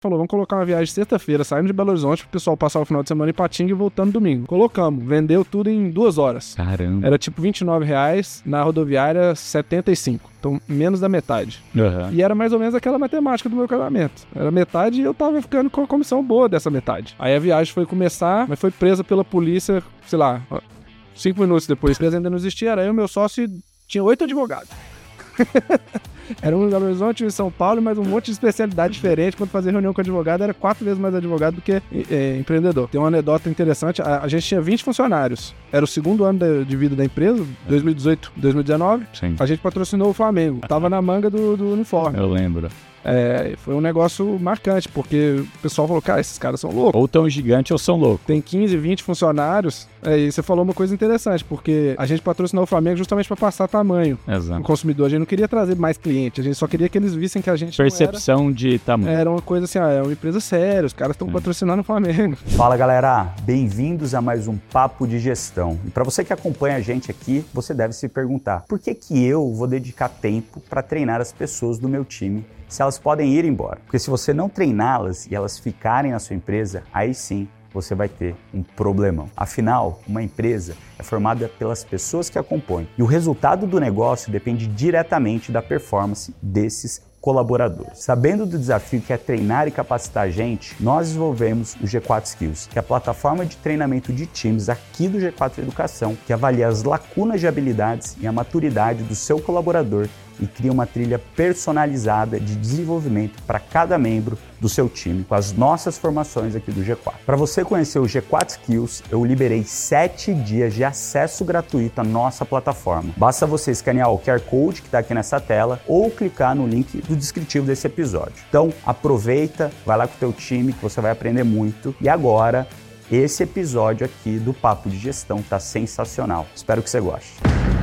falou, vamos colocar uma viagem sexta-feira, saindo de Belo Horizonte, pro pessoal passar o final de semana em Patinga e voltando domingo. Colocamos, vendeu tudo em 2 horas. Caramba. Era tipo R$29, na rodoviária R$75. Então, menos da metade. Uhum. E era mais ou menos aquela matemática do meu casamento. Era metade e eu tava ficando com a comissão boa dessa metade. Aí a viagem foi começar, mas foi presa pela polícia, sei lá, 5 minutos depois. A empresa ainda não existia, era eu e meu sócio tinha 8 advogados. Era um em Belo Horizonte, um em São Paulo, mas um monte de especialidade diferente. Quando fazia reunião com advogado, era 4 vezes mais advogado do que empreendedor. Tem uma anedota interessante, a gente tinha 20 funcionários. Era o segundo ano de vida da empresa, 2018, 2019. Sim. A gente patrocinou o Flamengo. Tava na manga do uniforme. Eu lembro. Foi um negócio marcante, porque o pessoal falou, cara, esses caras são loucos. Ou tão gigante ou são loucos. Tem 15, 20 funcionários. E você falou uma coisa interessante, porque a gente patrocinou o Flamengo justamente para passar tamanho Exato. no consumidor. A gente não queria trazer mais cliente, a gente só queria que eles vissem que a gente percepção de tamanho. Era uma coisa assim, é uma empresa séria, os caras estão patrocinando o Flamengo. Fala galera, bem-vindos a mais um Papo de Gestão. E para você que acompanha a gente aqui, você deve se perguntar, por que eu vou dedicar tempo para treinar as pessoas do meu time se elas podem ir embora? Porque se você não treiná-las e elas ficarem na sua empresa, aí sim você vai ter um problemão. Afinal, uma empresa é formada pelas pessoas que a compõem e o resultado do negócio depende diretamente da performance desses colaboradores. Sabendo do desafio que é treinar e capacitar a gente, nós desenvolvemos o G4 Skills, que é a plataforma de treinamento de times aqui do G4 Educação, que avalia as lacunas de habilidades e a maturidade do seu colaborador e cria uma trilha personalizada de desenvolvimento para cada membro do seu time, com as nossas formações aqui do G4. Para você conhecer o G4 Skills, eu liberei 7 dias de acesso gratuito à nossa plataforma. Basta você escanear o QR Code que está aqui nessa tela ou clicar no link do descritivo desse episódio. Então, aproveita, vai lá com o teu time que você vai aprender muito. E agora, esse episódio aqui do Papo de Gestão está sensacional. Espero que você goste.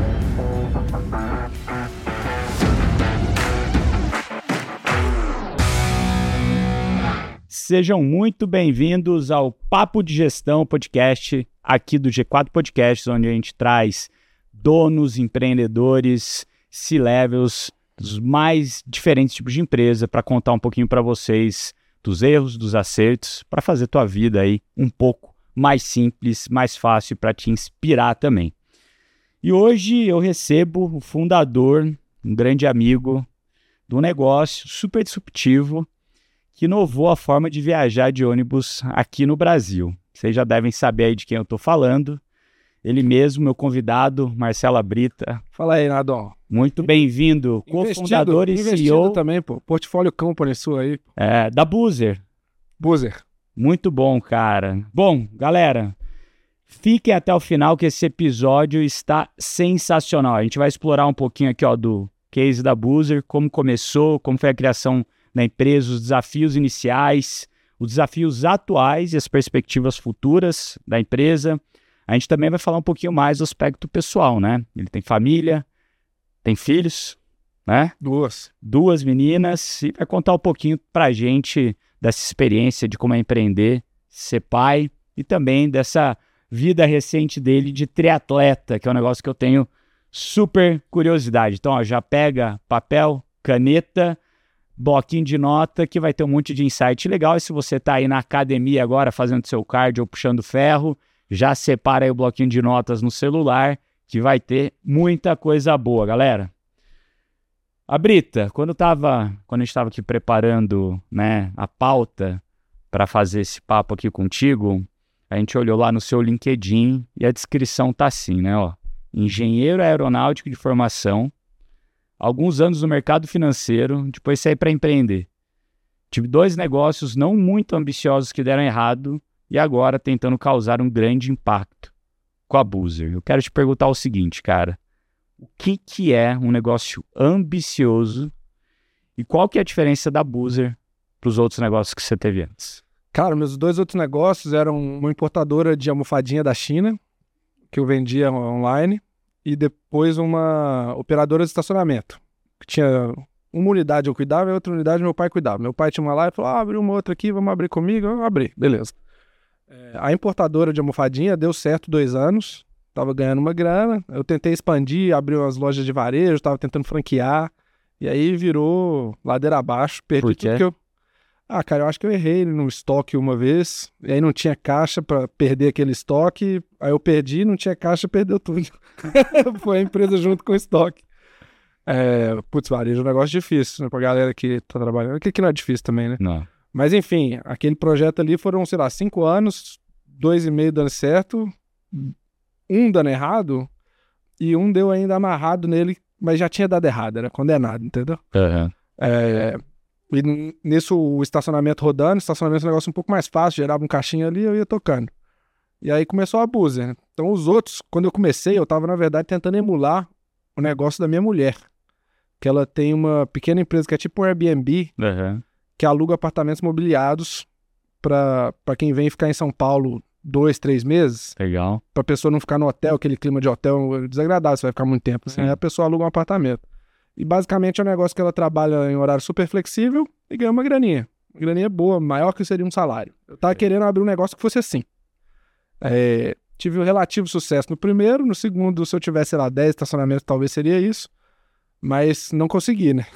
Sejam muito bem-vindos ao Papo de Gestão podcast aqui do G4 Podcasts, onde a gente traz donos, empreendedores, C-levels, dos mais diferentes tipos de empresa para contar um pouquinho para vocês dos erros, dos acertos, para fazer tua vida aí um pouco mais simples, mais fácil para te inspirar também. E hoje eu recebo o fundador, um grande amigo de um negócio super disruptivo que inovou a forma de viajar de ônibus aqui no Brasil. Vocês já devem saber aí de quem eu estou falando. Ele mesmo, meu convidado, Marcelo Brita. Fala aí, Nadon. Muito bem-vindo, cofundador e CEO também, pô. Portfólio Company sua aí. Da Boozer. Boozer. Muito bom, cara. Bom, galera, fiquem até o final que esse episódio está sensacional. A gente vai explorar um pouquinho aqui do case da Boozer, como começou, como foi a criação da empresa, os desafios iniciais, os desafios atuais e as perspectivas futuras da empresa. A gente também vai falar um pouquinho mais do aspecto pessoal, né? Ele tem família, tem filhos, né? Duas meninas, e vai contar um pouquinho pra gente dessa experiência de como é empreender, ser pai e também dessa vida recente dele de triatleta, que é um negócio que eu tenho super curiosidade. Então, já pega papel, caneta, bloquinho de nota, que vai ter um monte de insight legal. E se você está aí na academia agora fazendo seu cardio ou puxando ferro, já separa aí o bloquinho de notas no celular, que vai ter muita coisa boa, galera. A Brita, quando a gente estava aqui preparando, né, a pauta para fazer esse papo aqui contigo, a gente olhou lá no seu LinkedIn e a descrição tá assim, né? Engenheiro aeronáutico de formação, alguns anos no mercado financeiro, depois saí para empreender. Tive 2 negócios não muito ambiciosos que deram errado e agora tentando causar um grande impacto com a Boozer. Eu quero te perguntar o seguinte, cara. O que é um negócio ambicioso e qual que é a diferença da Boozer para os outros negócios que você teve antes? Cara, meus 2 outros negócios eram uma importadora de almofadinha da China, que eu vendia online, e depois uma operadora de estacionamento, que tinha uma unidade eu cuidava e outra unidade meu pai cuidava. Meu pai tinha uma lá e falou, abriu uma outra aqui, vamos abrir comigo? Eu abri, beleza. A importadora de almofadinha deu certo 2 anos, tava ganhando uma grana, eu tentei expandir, abrir umas lojas de varejo, tava tentando franquear, e aí virou ladeira abaixo, perdi tudo que eu... Ah, cara, eu acho que eu errei no estoque uma vez, e aí não tinha caixa pra perder aquele estoque, aí eu perdi, não tinha caixa, perdeu tudo. Foi a empresa junto com o estoque. Putz, varejo é um negócio difícil, né, pra galera que tá trabalhando, que não é difícil também, né? Não. Mas enfim, aquele projeto ali foram, sei lá, 5 anos, 2,5 dando certo, um dando errado, e um deu ainda amarrado nele, mas já tinha dado errado, era condenado, entendeu? Uhum. E nisso o estacionamento rodando, estacionamento é um negócio um pouco mais fácil, gerava um caixinha ali e eu ia tocando. E aí começou a Boozer, né? Então os outros, quando eu comecei, eu tava na verdade tentando emular o negócio da minha mulher, que ela tem uma pequena empresa que é tipo um Airbnb, que aluga apartamentos mobiliados pra quem vem ficar em São Paulo 2, 3 meses. Legal. Pra pessoa não ficar no hotel, aquele clima de hotel desagradável, você vai ficar muito tempo. Aí a pessoa aluga um apartamento. E basicamente é um negócio que ela trabalha em horário super flexível e ganha uma graninha. Uma graninha boa, maior que seria um salário. Eu tava querendo abrir um negócio que fosse assim. Tive um relativo sucesso no primeiro, no segundo, se eu tivesse, sei lá, 10 estacionamentos, talvez seria isso. Mas não consegui, né?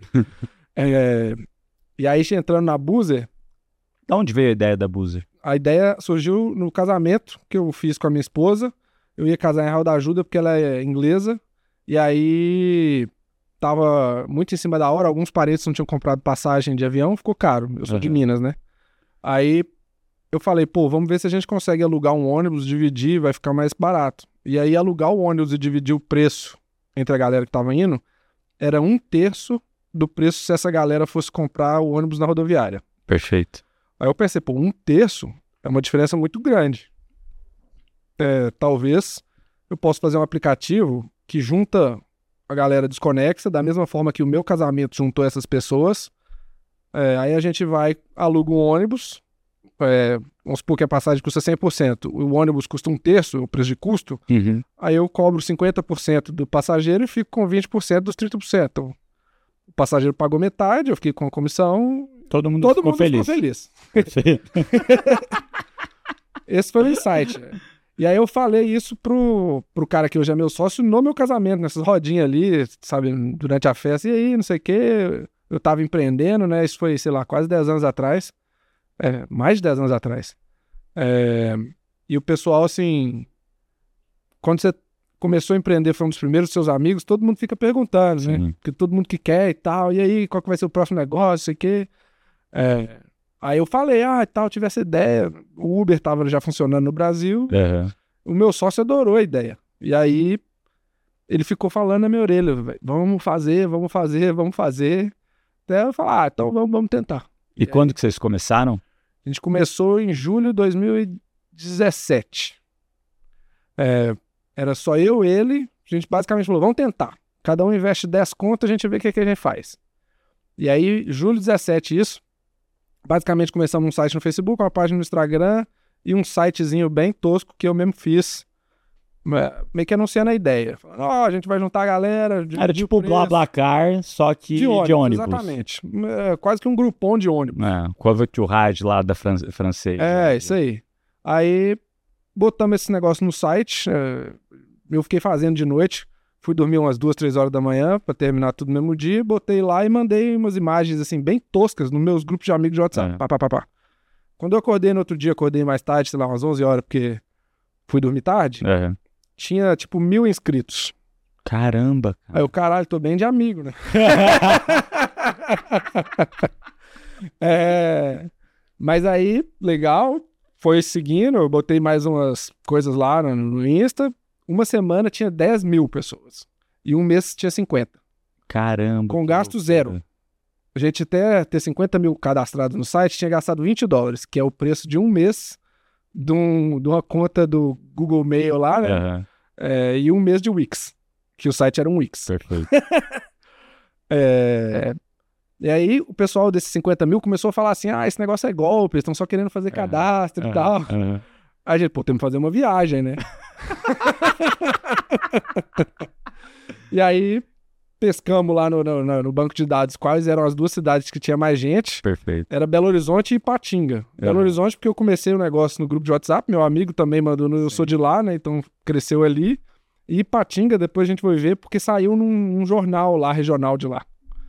E aí, entrando na Boozer... De onde veio a ideia da Boozer? A ideia surgiu no casamento que eu fiz com a minha esposa. Eu ia casar em Arraial da Ajuda porque ela é inglesa. E aí... tava muito em cima da hora, alguns parentes não tinham comprado passagem de avião, ficou caro. Eu sou de Minas, né? Aí eu falei, pô, vamos ver se a gente consegue alugar um ônibus, dividir, vai ficar mais barato. E aí alugar o ônibus e dividir o preço entre a galera que tava indo era 1/3 do preço se essa galera fosse comprar o ônibus na rodoviária. Perfeito. Aí eu pensei, pô, 1/3 é uma diferença muito grande. Talvez eu possa fazer um aplicativo que junta a galera desconexa, da mesma forma que o meu casamento juntou essas pessoas. Aí a gente vai, aluga um ônibus, vamos supor que a passagem custa 100%, o ônibus custa 1/3, o preço de custo, aí eu cobro 50% do passageiro e fico com 20% dos 30%. Então, o passageiro pagou metade, eu fiquei com a comissão, todo mundo ficou feliz. Esse foi o insight. E aí eu falei isso pro cara que hoje é meu sócio no meu casamento, nessas rodinhas ali, sabe, durante a festa. E aí, não sei o quê, eu tava empreendendo, né? Isso foi, sei lá, quase 10 anos atrás. Mais de 10 anos atrás. E o pessoal, assim, quando você começou a empreender, foi um dos primeiros dos seus amigos, todo mundo fica perguntando, né? Porque todo mundo que quer e tal. E aí, qual que vai ser o próximo negócio, sei o quê. Aí eu falei, tal, tive essa ideia. O Uber tava já funcionando no Brasil. O meu sócio adorou a ideia. E aí, ele ficou falando na minha orelha, vamos fazer. Até eu falar, então vamos tentar. E quando que vocês começaram? A gente começou em julho de 2017. Era só eu, ele. A gente basicamente falou, vamos tentar. Cada um investe 10 conto, a gente vê o que a gente faz. E aí, julho 17, isso. Basicamente começamos um site no Facebook, uma página no Instagram e um sitezinho bem tosco que eu mesmo fiz, meio que anunciando a ideia. Falando, a gente vai juntar a galera. Era tipo o BlaBlaCar, só que de ônibus. Exatamente. Quase que um grupão de ônibus. Covoiturage lá da francês. Isso aí. Aí botamos esse negócio no site, eu fiquei fazendo de noite. Fui dormir umas 2, 3 horas da manhã pra terminar tudo no mesmo dia, botei lá e mandei umas imagens assim bem toscas nos meus grupos de amigos de WhatsApp. Quando eu acordei no outro dia, acordei mais tarde, sei lá, umas 11 horas, porque fui dormir tarde, tinha tipo 1.000 inscritos. Caramba! Cara. Aí eu, caralho, tô bem de amigo, né? Mas aí, legal, foi seguindo, eu botei mais umas coisas lá no Insta. Uma semana tinha 10.000 pessoas. E um mês tinha 50. Caramba. Com gasto zero. A gente até ter 50 mil cadastrados no site tinha gastado $20, que é o preço de um mês de uma conta do Google Mail lá, né? E um mês de Wix, que o site era um Wix. Perfeito. E aí o pessoal desses 50 mil começou a falar assim, esse negócio é golpe, eles estão só querendo fazer cadastro e tal. Aí a gente, temos que fazer uma viagem, né? E aí pescamos lá no banco de dados quais eram as 2 cidades que tinha mais gente. Perfeito. Era Belo Horizonte e Ipatinga. Belo Horizonte porque eu comecei o negócio no grupo de WhatsApp, meu amigo também mandou, eu sou de lá, né? Então cresceu ali. E Ipatinga depois a gente foi ver porque saiu num jornal lá, regional de lá.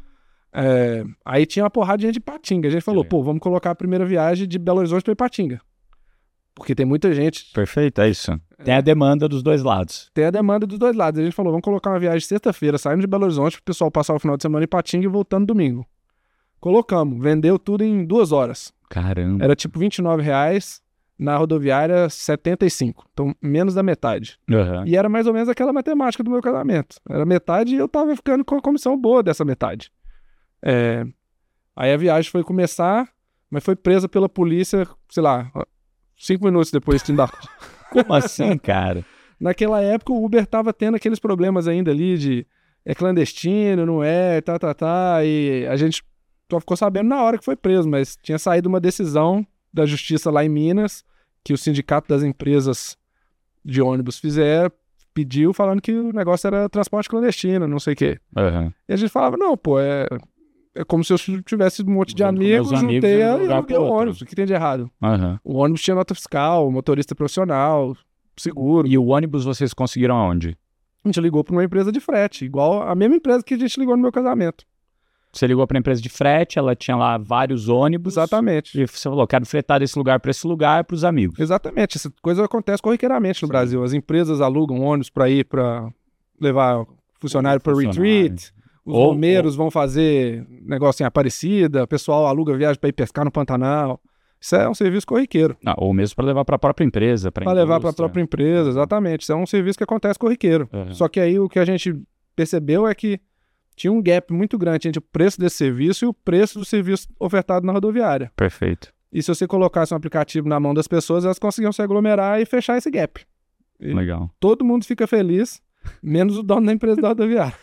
Aí tinha uma porrada de gente de Ipatinga. A gente falou, pô, vamos colocar a primeira viagem de Belo Horizonte para Ipatinga. Porque tem muita gente. Perfeito, é isso. Tem a demanda dos dois lados. Tem a demanda dos dois lados. A gente falou, vamos colocar uma viagem sexta-feira, saindo de Belo Horizonte, pro pessoal passar o final de semana em Ipatinga e voltando domingo. Colocamos, vendeu tudo em 2 horas. Caramba. Era tipo R$29, na rodoviária 75. Então, menos da metade. Uhum. E era mais ou menos aquela matemática do meu casamento. Era metade e eu tava ficando com a comissão boa dessa metade. Aí a viagem foi começar, mas foi presa pela polícia, sei lá, 5 minutos depois de dar. Como assim, cara? Naquela época o Uber tava tendo aqueles problemas ainda ali de é clandestino, não é, e a gente só ficou sabendo na hora que foi preso, mas tinha saído uma decisão da justiça lá em Minas, que o sindicato das empresas de ônibus pediu falando que o negócio era transporte clandestino, não sei o quê. Uhum. E a gente falava, não, pô, é como se eu tivesse um monte de amigos, juntei e aluguei o ônibus. O que tem de errado? Uhum. O ônibus tinha nota fiscal, motorista profissional, seguro. E o ônibus vocês conseguiram aonde? A gente ligou para uma empresa de frete, igual a mesma empresa que a gente ligou no meu casamento. Você ligou para a empresa de frete, ela tinha lá vários ônibus. Exatamente. E você falou, quero fretar desse lugar para esse lugar para os amigos. Exatamente. Essa coisa acontece corriqueiramente no Brasil. As empresas alugam ônibus para ir para levar funcionário para retreat. Os romeiros vão fazer negócio em Aparecida, o pessoal aluga viagem para ir pescar no Pantanal. Isso é um serviço corriqueiro. Ou mesmo para levar para a própria empresa. Para levar para a própria empresa, exatamente. Isso é um serviço que acontece corriqueiro. Uhum. Só que aí o que a gente percebeu é que tinha um gap muito grande entre o preço desse serviço e o preço do serviço ofertado na rodoviária. Perfeito. E se você colocasse um aplicativo na mão das pessoas, elas conseguiam se aglomerar e fechar esse gap. E legal. Todo mundo fica feliz, menos o dono da empresa da rodoviária.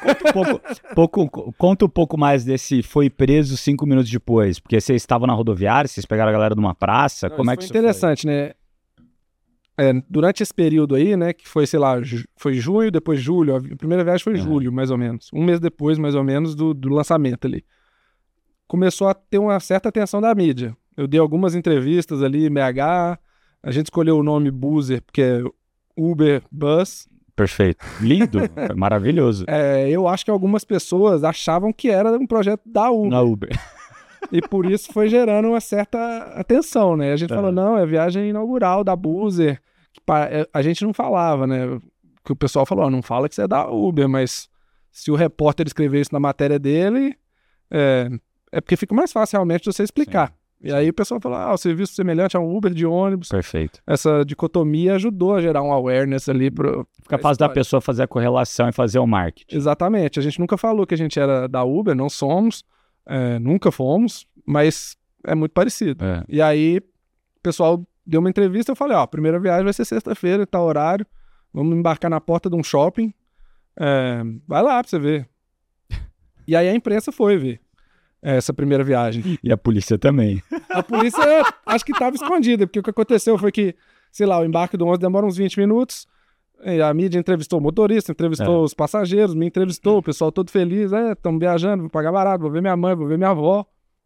Conta um pouco mais desse foi preso 5 minutos depois, porque vocês estavam na rodoviária, vocês pegaram a galera numa praça, como é que isso foi? Interessante, né? Durante esse período aí, né, que foi, sei lá, foi junho, depois julho, a primeira viagem foi julho, mais ou menos, um mês depois, mais ou menos, do lançamento ali. Começou a ter uma certa atenção da mídia. Eu dei algumas entrevistas ali em BH, a gente escolheu o nome Buser, porque é Uber Bus. Perfeito. Lindo, maravilhoso. Eu acho que algumas pessoas achavam que era um projeto da Uber. Na Uber. E por isso foi gerando uma certa atenção, né? A gente falou, não, é a viagem inaugural da Buser. A gente não falava, né? Que o pessoal falou, não fala que você é da Uber, mas se o repórter escrever isso na matéria dele, é porque fica mais fácil realmente de você explicar. Sim. E aí o pessoal falou, o serviço semelhante a um Uber de ônibus. Perfeito. Essa dicotomia ajudou a gerar um awareness ali. Fica fácil da pessoa fazer a correlação e fazer o marketing. Exatamente. A gente nunca falou que a gente era da Uber, não somos, nunca fomos, mas é muito parecido. E aí o pessoal deu uma entrevista, eu falei, a primeira viagem vai ser sexta-feira, tá horário, vamos embarcar na porta de um shopping, vai lá pra você ver. E aí a imprensa foi ver essa primeira viagem. E a polícia também. A polícia acho que estava escondida, porque o que aconteceu foi que, sei lá, o embarque do ônibus demora uns 20 minutos, a mídia entrevistou o motorista, entrevistou os passageiros, me entrevistou, o pessoal todo feliz, estamos viajando, vou pagar barato, vou ver minha mãe, vou ver minha avó.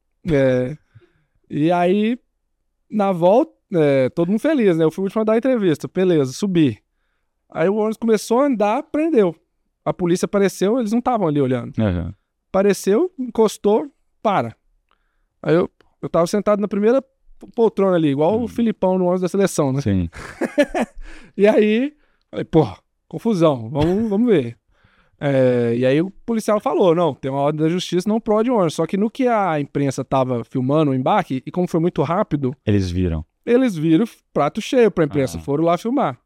E aí, na volta, todo mundo feliz, né? Eu fui o último a dar a entrevista, beleza, subi. Aí o ônibus começou a andar, prendeu. A polícia apareceu, eles não estavam ali olhando. Uhum. Apareceu, encostou, para. Aí eu tava sentado na primeira poltrona ali, igual o Filipão no ônibus da seleção, né? Sim. E aí, falei, confusão, vamos ver. E aí o policial falou, não, tem uma ordem da justiça, não pode ônibus. Só que no que a imprensa tava filmando o embarque, e como foi muito rápido... Eles viram prato cheio pra imprensa, foram lá filmar.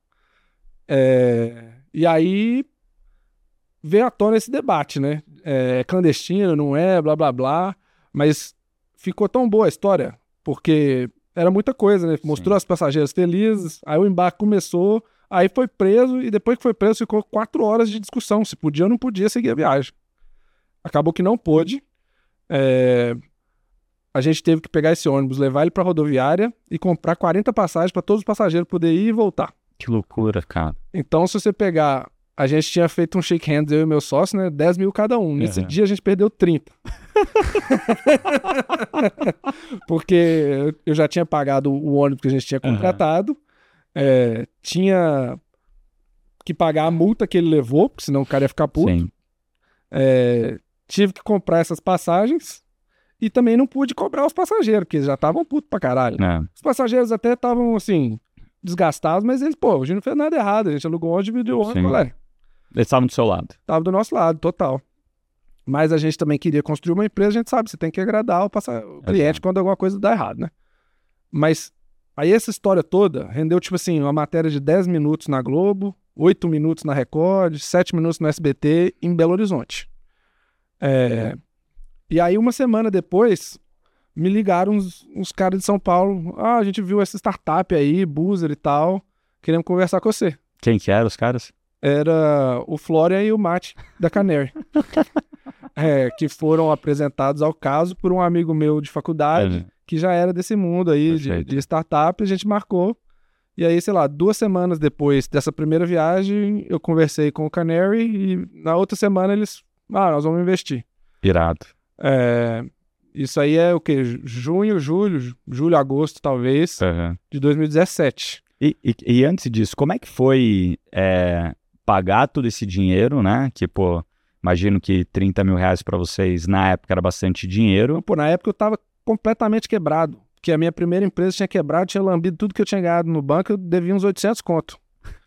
E aí veio à tona esse debate, né? Clandestino, não é, blá blá blá, mas ficou tão boa a história, porque era muita coisa, né? Mostrou as passageiras felizes, aí o embarque começou, aí foi preso, e depois que foi preso ficou 4 horas de discussão, se podia ou não podia seguir a viagem. Acabou que não pôde, a gente teve que pegar esse ônibus, levar ele pra rodoviária e comprar 40 passagens para todos os passageiros poderem ir e voltar. Que loucura, cara. Então, se você pegar... A gente tinha feito um shake hands, eu e meu sócio, né? 10 mil cada um. Nesse dia a gente perdeu 30. Porque eu já tinha pagado o ônibus que a gente tinha contratado. Tinha que pagar a multa que ele levou, porque senão o cara ia ficar puto. Sim. tive que comprar essas passagens e também não pude cobrar os passageiros, porque eles já estavam putos pra caralho. Os passageiros até estavam, assim, desgastados, mas eles, pô, a gente não fez nada errado, a gente alugou um ônibus, dividiu o ônibus, galera. Eles estavam do seu lado. Tava do nosso lado, total. Mas a gente também queria construir uma empresa, a gente sabe, você tem que agradar o cliente quando alguma coisa dá errado, né? Mas aí essa história toda rendeu, tipo assim, uma matéria de 10 minutos na Globo, 8 minutos na Record, 7 minutos no SBT, em Belo Horizonte. E aí, uma semana depois, me ligaram uns caras de São Paulo. Ah, a gente viu essa startup aí, Boozer e tal, queremos conversar com você. Quem que eram os caras? Era o Florian e o Mate, da Canary. Que foram apresentados ao caso por um amigo meu de faculdade, que já era desse mundo aí de startup, a gente marcou. E aí, sei lá, 2 semanas depois dessa primeira viagem, eu conversei com o Canary e na outra semana eles, nós vamos investir. Irado. Isso aí é o quê? Julho, agosto, talvez, de 2017. E antes disso, como é que foi pagar todo esse dinheiro, né? Que, pô, imagino que 30 mil reais pra vocês na época era bastante dinheiro. Pô, na época eu tava completamente quebrado, porque a minha primeira empresa tinha quebrado, tinha lambido tudo que eu tinha ganhado no banco, eu devia uns 800 conto.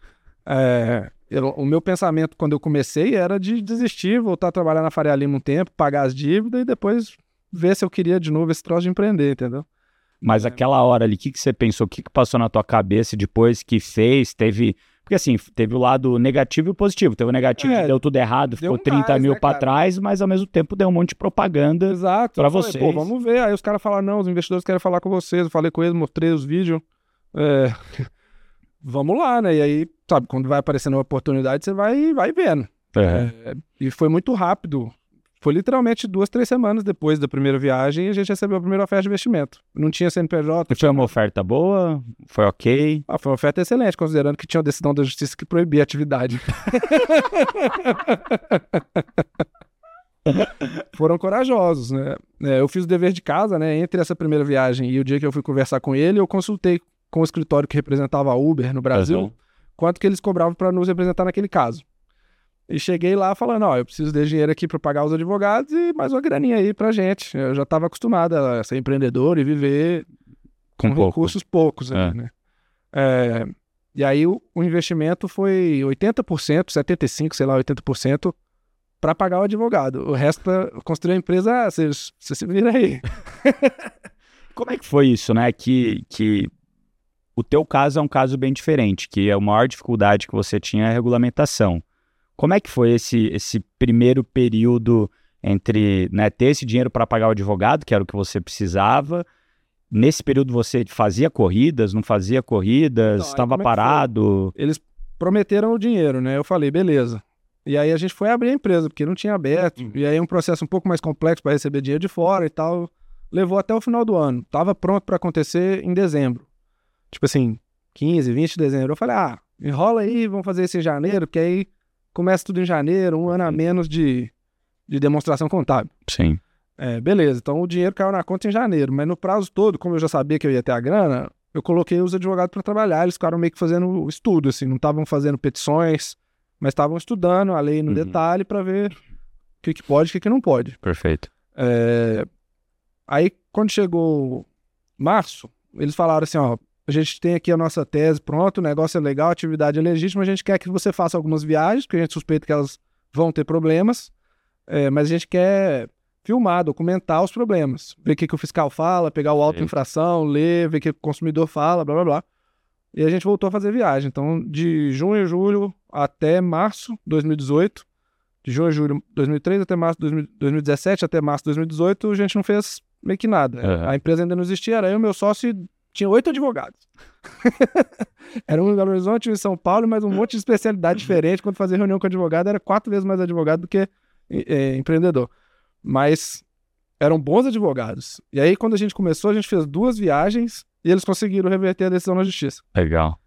O meu pensamento quando eu comecei era de desistir, voltar a trabalhar na Faria Lima um tempo, pagar as dívidas e depois ver se eu queria de novo esse troço de empreender, entendeu? Mas aquela hora ali, o que você pensou? O que passou na tua cabeça depois que fez? Porque assim, teve o lado negativo e o positivo. Teve o negativo que deu tudo errado, ficou 30 mil pra trás, mas ao mesmo tempo deu um monte de propaganda pra vocês. Pô, vamos ver. Aí os caras falaram, não, os investidores querem falar com vocês. Eu falei com eles, mostrei os vídeos. Vamos lá, né? E aí, sabe, quando vai aparecendo uma oportunidade, você vai vendo. E foi muito rápido. Foi literalmente 2, 3 semanas depois da primeira viagem e a gente recebeu a primeira oferta de investimento. Não tinha CNPJ. E foi uma oferta boa? Foi ok? Foi uma oferta excelente, considerando que tinha uma decisão da justiça que proibia a atividade. Foram corajosos, né? Eu fiz o dever de casa, né? Entre essa primeira viagem e o dia que eu fui conversar com ele, eu consultei com o escritório que representava a Uber no Brasil, quanto que eles cobravam para nos representar naquele caso. E cheguei lá falando, eu preciso de dinheiro aqui para pagar os advogados e mais uma graninha aí pra gente. Eu já estava acostumado a ser empreendedor e viver com recursos poucos, né? E aí o investimento foi 80%, 75%, sei lá, 80% para pagar o advogado. O resto para construir a empresa, você se vira aí. Como é que foi isso, né? Que o teu caso é um caso bem diferente, que a maior dificuldade que você tinha é a regulamentação. Como é que foi esse primeiro período entre, né, ter esse dinheiro para pagar o advogado, que era o que você precisava? Nesse período você fazia corridas, não fazia corridas, estava parado? Eles prometeram o dinheiro, né? Eu falei, beleza. E aí a gente foi abrir a empresa, porque não tinha aberto. E aí um processo um pouco mais complexo para receber dinheiro de fora e tal. Levou até o final do ano. Tava pronto para acontecer em dezembro. Tipo assim, 15, 20 de dezembro. Eu falei, enrola aí, vamos fazer isso em janeiro, porque aí começa tudo em janeiro, um ano a menos de demonstração contábil. Sim. Beleza, então o dinheiro caiu na conta em janeiro, mas no prazo todo, como eu já sabia que eu ia ter a grana, eu coloquei os advogados para trabalhar, eles ficaram meio que fazendo estudo, assim, não estavam fazendo petições, mas estavam estudando a lei no detalhe para ver o que pode e o que não pode. Perfeito. Aí, quando chegou março, eles falaram assim, a gente tem aqui a nossa tese pronta, o negócio é legal, a atividade é legítima, a gente quer que você faça algumas viagens, porque a gente suspeita que elas vão ter problemas, mas a gente quer filmar, documentar os problemas, ver o que o fiscal fala, pegar o auto infração, ler, ver o que o consumidor fala, blá, blá, blá. E a gente voltou a fazer viagem. Então, de junho e julho até março de 2018, de junho e julho de 2003 até março de 2017, até março de 2018, a gente não fez meio que nada. A empresa ainda não existia, era eu e meu sócio tinha 8 advogados. Era um em Belo Horizonte, um em São Paulo, mas um monte de especialidade diferente. Quando fazia reunião com advogado, era 4 vezes mais advogado do que empreendedor. Mas eram bons advogados. E aí, quando a gente começou, a gente fez 2 viagens e eles conseguiram reverter a decisão na justiça. Legal.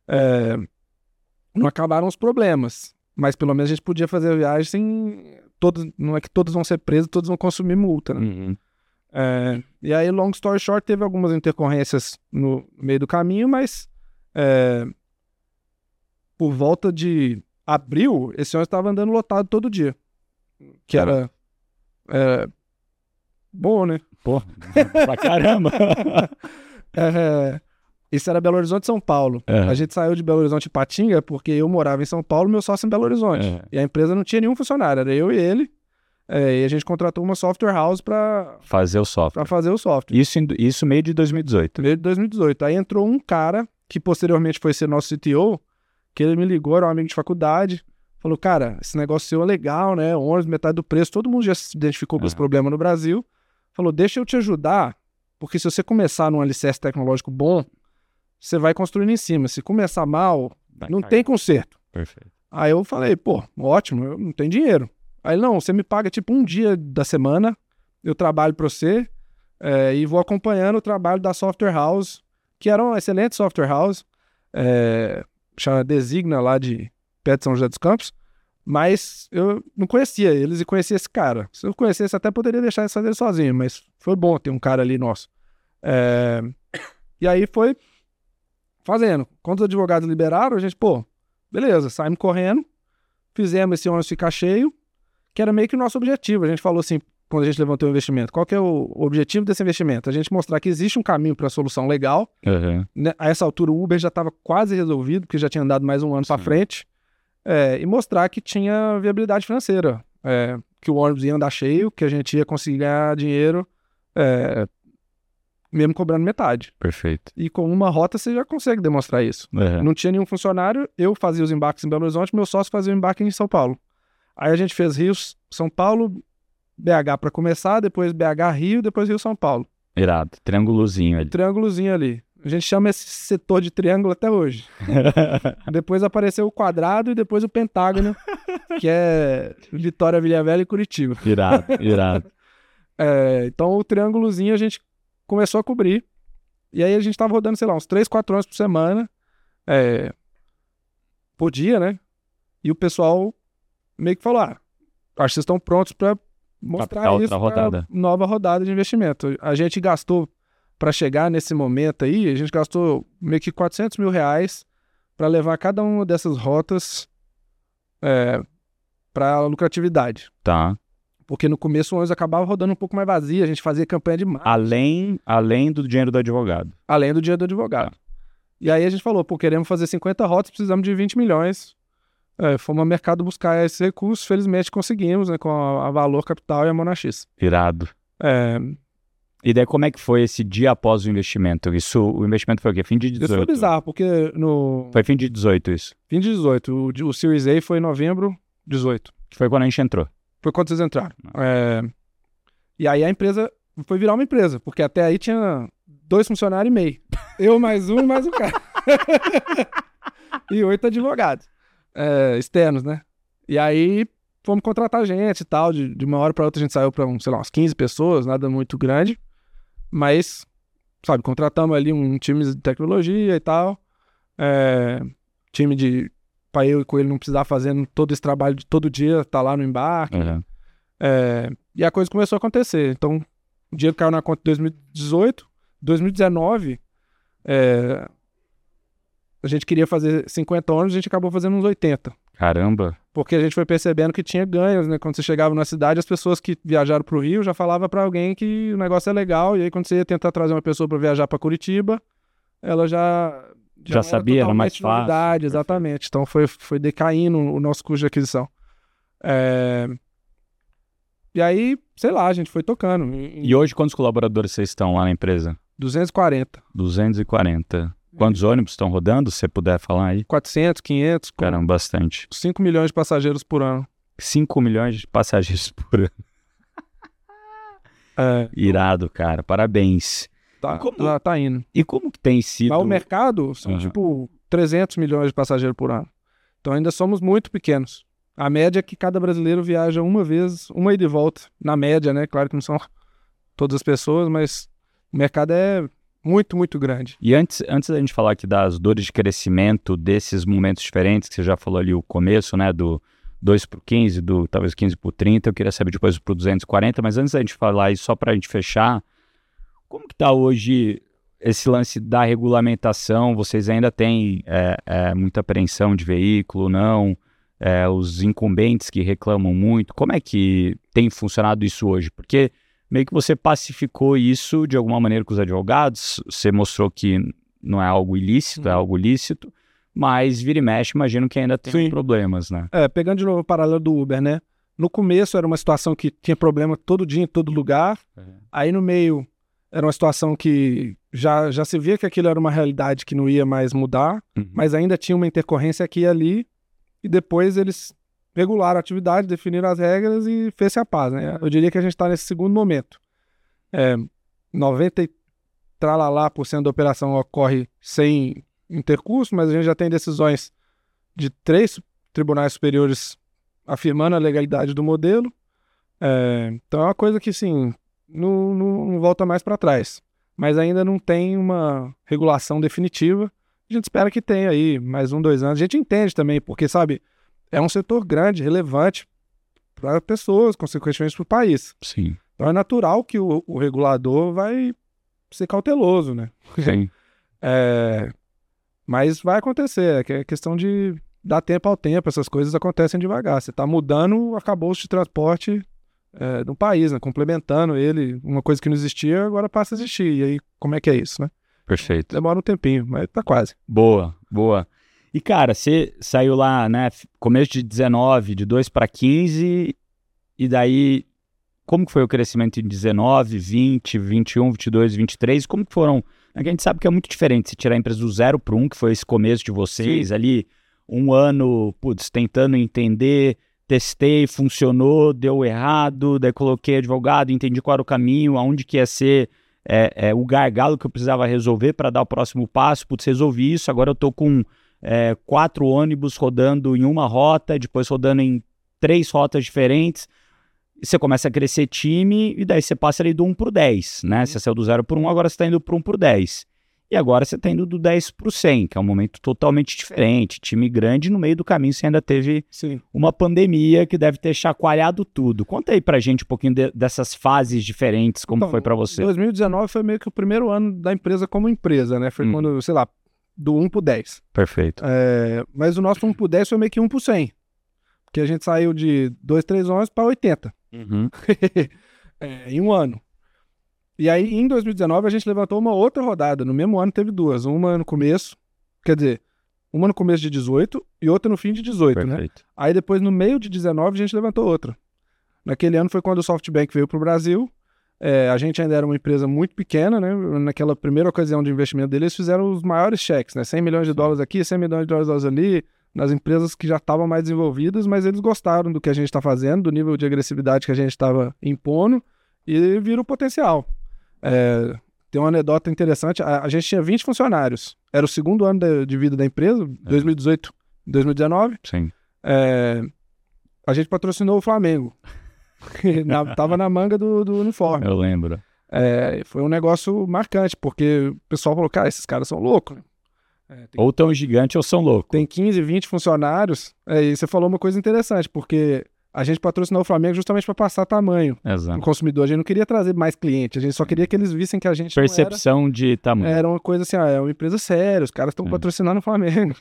Não acabaram os problemas, mas pelo menos a gente podia fazer a viagem sem... não é que todos vão ser presos, todos vão consumir multa, né? E aí, long story short, teve algumas intercorrências no meio do caminho, mas por volta de abril, esse ônibus estava andando lotado todo dia. Que era Bom, né? Pô, pra caramba. Isso era Belo Horizonte, São Paulo. A gente saiu de Belo Horizonte e Patinga porque eu morava em São Paulo, meu sócio em Belo Horizonte. E a empresa não tinha nenhum funcionário, era eu e ele. E a gente contratou uma software house para fazer o software. Isso meio de 2018. Meio de 2018. Aí entrou um cara que posteriormente foi ser nosso CTO, que ele me ligou, era um amigo de faculdade, falou, cara, esse negócio seu é legal, né? Ônibus, metade do preço, todo mundo já se identificou com esse problema no Brasil. Falou, deixa eu te ajudar, porque se você começar num alicerce tecnológico bom, você vai construindo em cima. Se começar mal, não tem conserto. Perfeito. Aí eu falei, pô, ótimo, eu não tenho dinheiro. Aí, não, você me paga tipo um dia da semana, eu trabalho para você e vou acompanhando o trabalho da software house, que era uma excelente software house, chama Designa lá de perto de São José dos Campos, mas eu não conhecia eles e conhecia esse cara. Se eu conhecesse, até poderia deixar eles fazer sozinho, mas foi bom ter um cara ali nosso. E aí foi fazendo. Quando os advogados liberaram, a gente, pô, beleza, saímos correndo, fizemos esse ônibus ficar cheio, que era meio que o nosso objetivo. A gente falou assim, quando a gente levantou o investimento, qual que é o objetivo desse investimento? A gente mostrar que existe um caminho para a solução legal. A essa altura o Uber já estava quase resolvido, porque já tinha andado mais um ano para frente, e mostrar que tinha viabilidade financeira, que o ônibus ia andar cheio, que a gente ia conseguir ganhar dinheiro, mesmo cobrando metade. Perfeito. E com uma rota você já consegue demonstrar isso. Não tinha nenhum funcionário, eu fazia os embarques em Belo Horizonte, meu sócio fazia o embarque em São Paulo. Aí a gente fez Rio, São Paulo, BH para começar, depois BH, Rio, depois Rio, São Paulo. Irado, triângulozinho ali. Triângulozinho ali. A gente chama esse setor de triângulo até hoje. Depois apareceu o quadrado e depois o pentágono, que é Vitória, Vilhavelha e Curitiba. Irado. Então o triângulozinho a gente começou a cobrir. E aí a gente tava rodando, sei lá, uns 3, 4 ônibus por semana. Por dia, né? E o pessoal meio que falou, acho que vocês estão prontos para mostrar isso para nova rodada de investimento. A gente gastou, para chegar nesse momento aí, a gente gastou meio que R$400 mil para levar cada uma dessas rotas para lucratividade. Tá. Porque no começo o ônibus acabava rodando um pouco mais vazio, a gente fazia campanha de marketing. Além do dinheiro do advogado. Além do dinheiro do advogado. Tá. E aí a gente falou, queremos fazer 50 rotas, precisamos de 20 milhões. Fomos ao mercado buscar esse recurso, felizmente conseguimos, né, com a Valor Capital e a Monax. Irado. E daí como é que foi esse dia após o investimento? O investimento foi o quê? Fim de 18? Isso foi bizarro, porque Foi fim de 18 isso? Fim de 18. O Series A foi em novembro de 18. Que foi quando a gente entrou. Foi quando vocês entraram. E aí a empresa foi virar uma empresa, porque até aí tinha 2 funcionários e meio. Eu mais um e mais um cara. E 8 advogados. Externos, né? E aí fomos contratar gente e tal, de uma hora para outra a gente saiu para umas 15 pessoas, nada muito grande, mas, sabe, contratamos ali um time de tecnologia e tal, time para eu e com ele não precisar fazendo todo esse trabalho de todo dia, tá lá no embarque, e a coisa começou a acontecer. Então o dinheiro caiu na conta em 2018, 2019, a gente queria fazer 50 ônibus, a gente acabou fazendo uns 80. Caramba! Porque a gente foi percebendo que tinha ganhos, né? Quando você chegava na cidade, as pessoas que viajaram pro Rio já falavam para alguém que o negócio é legal, e aí quando você ia tentar trazer uma pessoa para viajar para Curitiba, ela já sabia, era mais fácil. Novidade, exatamente. Então foi decaindo o nosso custo de aquisição. E aí, sei lá, a gente foi tocando. E hoje quantos colaboradores vocês estão lá na empresa? 240. 240. Quantos ônibus estão rodando, se você puder falar aí? 400, 500. Caramba, bastante. 5 milhões de passageiros por ano. 5 milhões de passageiros por ano. Irado, cara. Parabéns. Tá indo. E como que tem sido... Mas o mercado são tipo 300 milhões de passageiros por ano. Então ainda somos muito pequenos. A média é que cada brasileiro viaja uma vez, uma ida e volta. Na média, né? Claro que não são todas as pessoas, mas o mercado é muito, muito grande. E antes da gente falar aqui das dores de crescimento, desses momentos diferentes, que você já falou ali o começo, né, do 2 por 15, do talvez 15 por 30, eu queria saber depois pro 240, mas antes da gente falar isso, só para a gente fechar, como que tá hoje esse lance da regulamentação? Vocês ainda têm muita apreensão de veículo, não? os incumbentes que reclamam muito. Como é que tem funcionado isso hoje? Porque meio que você pacificou isso de alguma maneira com os advogados, você mostrou que não é algo ilícito, é algo lícito, mas vira e mexe, imagino que ainda tem problemas, né? Pegando de novo o paralelo do Uber, né? No começo era uma situação que tinha problema todo dia, em todo lugar. Aí no meio era uma situação que já se via que aquilo era uma realidade que não ia mais mudar, mas ainda tinha uma intercorrência aqui e ali, e depois eles regularam a atividade, definiram as regras e fez-se a paz, né? Eu diria que a gente está nesse segundo momento. 90% da operação ocorre sem intercurso, mas a gente já tem decisões de 3 tribunais superiores afirmando a legalidade do modelo. Então é uma coisa que, sim, não volta mais para trás. Mas ainda não tem uma regulação definitiva. A gente espera que tenha aí mais 1, 2 anos. A gente entende também, porque, sabe, é um setor grande, relevante para pessoas, consequentemente para o país. Sim. Então é natural que o regulador vai ser cauteloso, né? Sim. Mas vai acontecer, é questão de dar tempo ao tempo, essas coisas acontecem devagar. Você está mudando o arcabouço de transporte do país, né? Complementando ele, uma coisa que não existia, agora passa a existir. E aí, como é que é isso, né? Perfeito. Demora um tempinho, mas tá quase. Boa. E, cara, você saiu lá, né, começo de 19, de 2 para 15, e daí, como que foi o crescimento em 19, 20, 21, 22, 23? Como que foram? A gente sabe que é muito diferente se tirar a empresa do 0 para 1, que foi esse começo de vocês, ali, um ano, tentando entender, testei, funcionou, deu errado, daí coloquei advogado, entendi qual era o caminho, aonde que ia ser o gargalo que eu precisava resolver para dar o próximo passo. Resolvi isso, agora eu tô com 4 ônibus rodando em uma rota, depois rodando em 3 rotas diferentes. E você começa a crescer time e daí você passa ali do 1 pro 10, né? Você saiu do 0 pro 1, agora você está indo pro 1 pro 10. E agora você está indo do 10 pro 100, que é um momento totalmente diferente. Time grande, no meio do caminho você ainda teve uma pandemia que deve ter chacoalhado tudo. Conta aí pra gente um pouquinho dessas fases diferentes, como foi pra você. 2019 foi meio que o primeiro ano da empresa como empresa, né? Foi quando, sei lá, do 1 pro 10. Perfeito. Mas o nosso 1 pro 10 foi meio que 1 pro 100. Porque a gente saiu de 2, 3 11 para 80. Em um ano. E aí, em 2019, a gente levantou uma outra rodada. No mesmo ano teve 2. Uma no começo, quer dizer, uma no começo de 18 e outra no fim de 18, Perfeito. né? Aí depois, no meio de 19, a gente levantou outra. Naquele ano foi quando o SoftBank veio para o Brasil. A gente ainda era uma empresa muito pequena, né? Naquela primeira ocasião de investimento deles, eles fizeram os maiores cheques, né? 100 milhões de dólares aqui, 100 milhões de dólares ali, nas empresas que já estavam mais desenvolvidas, mas eles gostaram do que a gente está fazendo, do nível de agressividade que a gente estava impondo, e viram o potencial. Tem uma anedota interessante, a gente tinha 20 funcionários, era o segundo ano de vida da empresa, 2018, 2019. Sim. A gente patrocinou o Flamengo, tava na manga do uniforme. Eu lembro. Foi um negócio marcante, porque o pessoal falou, cara, esses caras são loucos, né? Ou tão gigante ou são loucos. Tem 15, 20 funcionários, e você falou uma coisa interessante, porque a gente patrocinou o Flamengo justamente para passar tamanho no consumidor. A gente não queria trazer mais clientes, a gente só queria que eles vissem que a gente percepção de tamanho. Era uma coisa assim, é uma empresa séria, os caras estão patrocinando o Flamengo.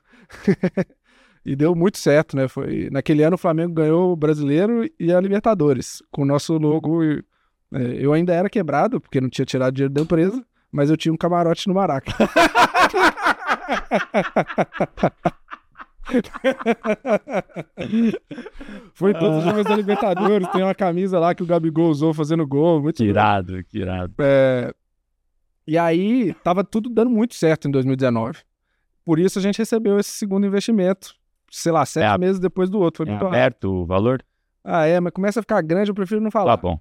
E deu muito certo, né? Naquele ano o Flamengo ganhou o Brasileiro e a Libertadores, com o nosso logo. Eu ainda era quebrado, porque não tinha tirado dinheiro da empresa, mas eu tinha um camarote no Maraca. Foi todos os jogos da Libertadores. Tem uma camisa lá que o Gabigol usou fazendo gol. Muito irado. E aí tava tudo dando muito certo em 2019. Por isso a gente recebeu esse segundo investimento, sei lá, 7 meses depois do outro. Foi muito aberto o valor? Mas começa a ficar grande, eu prefiro não falar. Tá bom.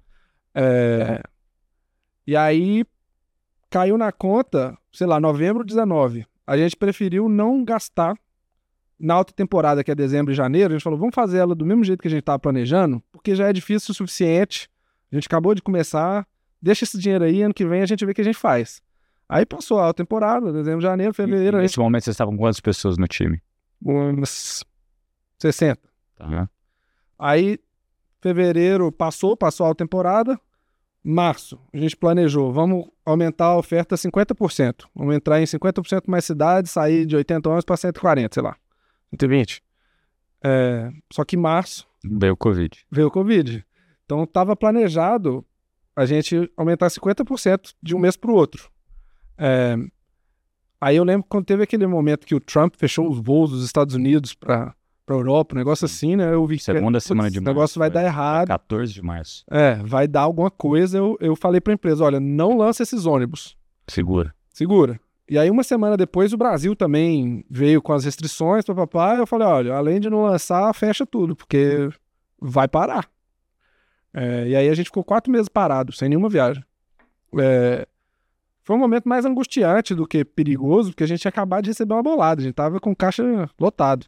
E aí caiu na conta, sei lá, novembro 19. A gente preferiu não gastar na alta temporada, que é dezembro e janeiro. A gente falou, vamos fazer ela do mesmo jeito que a gente estava planejando, porque já é difícil o suficiente. A gente acabou de começar, deixa esse dinheiro aí, ano que vem a gente vê o que a gente faz. Aí passou a alta temporada, dezembro, janeiro, fevereiro. Nesse momento vocês estavam com quantas pessoas no time? Umas 60. Tá. Aí, fevereiro passou a alta temporada. Março, a gente planejou, vamos aumentar a oferta 50%. Vamos entrar em 50% mais cidades, sair de 80 anos para 140, sei lá, 120. Só que em março Veio o Covid. veio o Covid. Então estava planejado a gente aumentar 50% de um mês para o outro. Aí eu lembro quando teve aquele momento que o Trump fechou os voos dos Estados Unidos para Europa, um negócio assim, né? Eu vi que Segunda semana de o março. negócio vai dar errado. 14 de março. Vai dar alguma coisa. Eu falei para a empresa, olha, não lança esses ônibus. Segura. E aí uma semana depois o Brasil também veio com as restrições, papapá. Eu falei, olha, além de não lançar, fecha tudo, porque vai parar. E aí a gente ficou 4 meses parado, sem nenhuma viagem. Foi um momento mais angustiante do que perigoso, porque a gente tinha acabado de receber uma bolada, a gente tava com caixa lotado.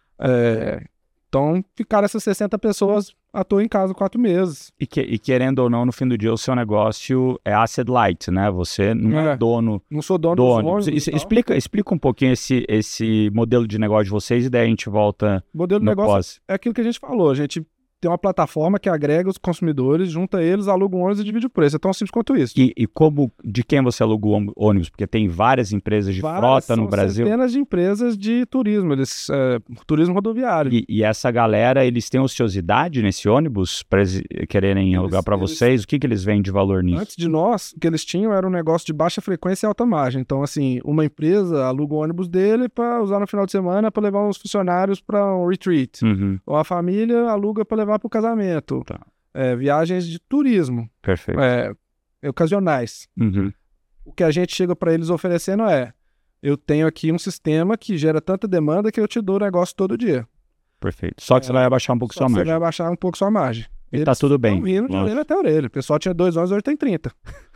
Então ficaram essas 60 pessoas à toa em casa 4 meses. E querendo ou não, no fim do dia, o seu negócio é asset light, né? Você não é dono Não sou dono do dos ônibus. ônibus. Explica um pouquinho esse modelo de negócio de vocês e daí a gente volta O modelo de no negócio pós. é aquilo que a gente falou. A gente tem uma plataforma que agrega os consumidores, junta eles, aluga um ônibus e divide o preço. É tão simples quanto isso. E de quem você aluga o ônibus? Porque tem várias empresas de frota no Brasil. Centenas de empresas de turismo, turismo rodoviário. E essa galera, eles têm ociosidade nesse ônibus para eles quererem alugar para vocês? O que eles veem de valor nisso? Antes de nós, o que eles tinham era um negócio de baixa frequência e alta margem. Então, assim, uma empresa aluga o ônibus dele para usar no final de semana para levar uns funcionários para um retreat. Uhum. Ou a família aluga para levar para o casamento. Tá. Viagens de turismo. Perfeito. Ocasionais. Uhum. O que a gente chega para eles oferecendo eu tenho aqui um sistema que gera tanta demanda que eu te dou o negócio todo dia. Perfeito. Só que você vai abaixar um pouco sua Você margem. vai abaixar um pouco sua margem. E tá tudo bem. Estão rindo de Lógico. orelha até orelha. O pessoal tinha 2 anos, hoje tem 30.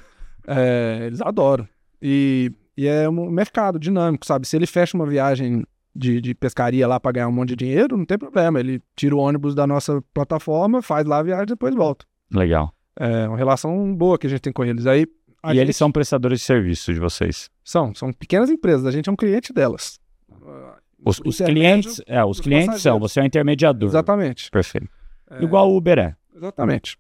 Eles adoram. E é um mercado dinâmico, sabe? Se ele fecha uma viagem de pescaria lá para ganhar um monte de dinheiro, não tem problema. Ele tira o ônibus da nossa plataforma, faz lá a viagem e depois volta. Legal. É uma relação boa que a gente tem com eles. Aí, Eles são prestadores de serviço de vocês? São pequenas empresas. A gente é um cliente delas. Os clientes, os clientes são, você é um intermediador. Exatamente. Perfeito. Igual o Uber é. Exatamente.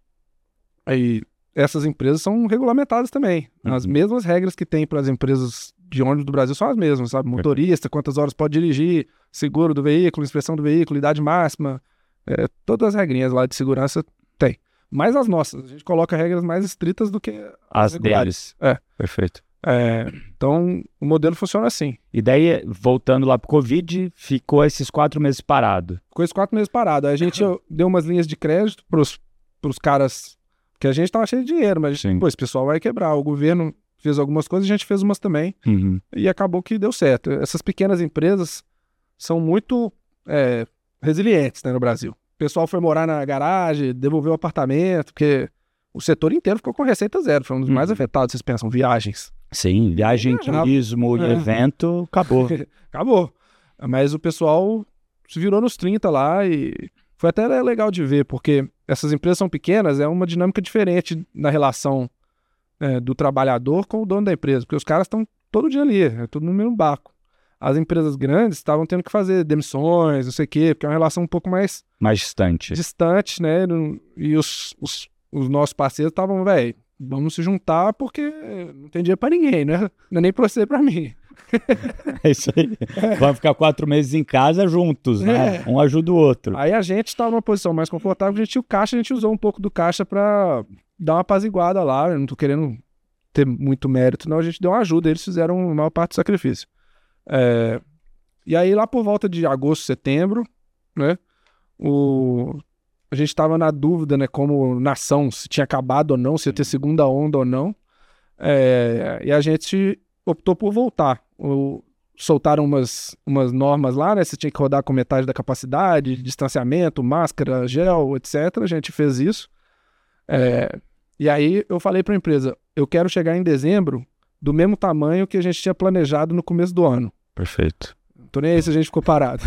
Aí, essas empresas são regulamentadas também. As mesmas regras que tem para as empresas de ônibus do Brasil são as mesmas, sabe? Motorista, quantas horas pode dirigir, seguro do veículo, inspeção do veículo, idade máxima, todas as regrinhas lá de segurança tem. Mas as nossas, a gente coloca regras mais estritas do que as deles. Perfeito. Então, o modelo funciona assim. E daí, voltando lá pro Covid, ficou esses 4 meses parado. Ficou esses 4 meses parado. Aí a gente deu umas linhas de crédito pros caras, que a gente tava cheio de dinheiro, mas esse pessoal vai quebrar. O governo fez algumas coisas, a gente fez umas também. Uhum. E acabou que deu certo. Essas pequenas empresas são muito resilientes, né, no Brasil. O pessoal foi morar na garagem, devolveu o apartamento, porque o setor inteiro ficou com receita zero. Foi um dos mais afetados, vocês pensam, viagens. Sim, viagem, turismo e evento, acabou. Acabou. Mas o pessoal se virou nos 30 lá e foi até legal de ver, porque essas empresas são pequenas, é uma dinâmica diferente na relação do trabalhador com o dono da empresa, porque os caras estão todo dia ali, é tudo no mesmo barco. As empresas grandes estavam tendo que fazer demissões, não sei o quê, porque é uma relação um pouco mais distante, né? E os nossos parceiros estavam, vamos se juntar porque não tem dinheiro pra ninguém, né? Não é nem pra você, pra mim. É isso aí. Vamos ficar 4 meses em casa juntos, né? Um ajuda o outro. Aí a gente estava numa posição mais confortável, a gente tinha o caixa, a gente usou um pouco do caixa pra dar uma apaziguada lá. Eu não tô querendo ter muito mérito, não. A gente deu uma ajuda, eles fizeram a maior parte do sacrifício. E aí lá por volta de agosto, setembro, né? A gente estava na dúvida, né, como nação, se tinha acabado ou não, se ia ter segunda onda ou não. E a gente optou por voltar. Soltaram umas normas lá, né? Você tinha que rodar com metade da capacidade, distanciamento, máscara, gel, etc. A gente fez isso. E aí eu falei para a empresa, eu quero chegar em dezembro do mesmo tamanho que a gente tinha planejado no começo do ano. Perfeito. Não tô nem aí se a gente ficou parado.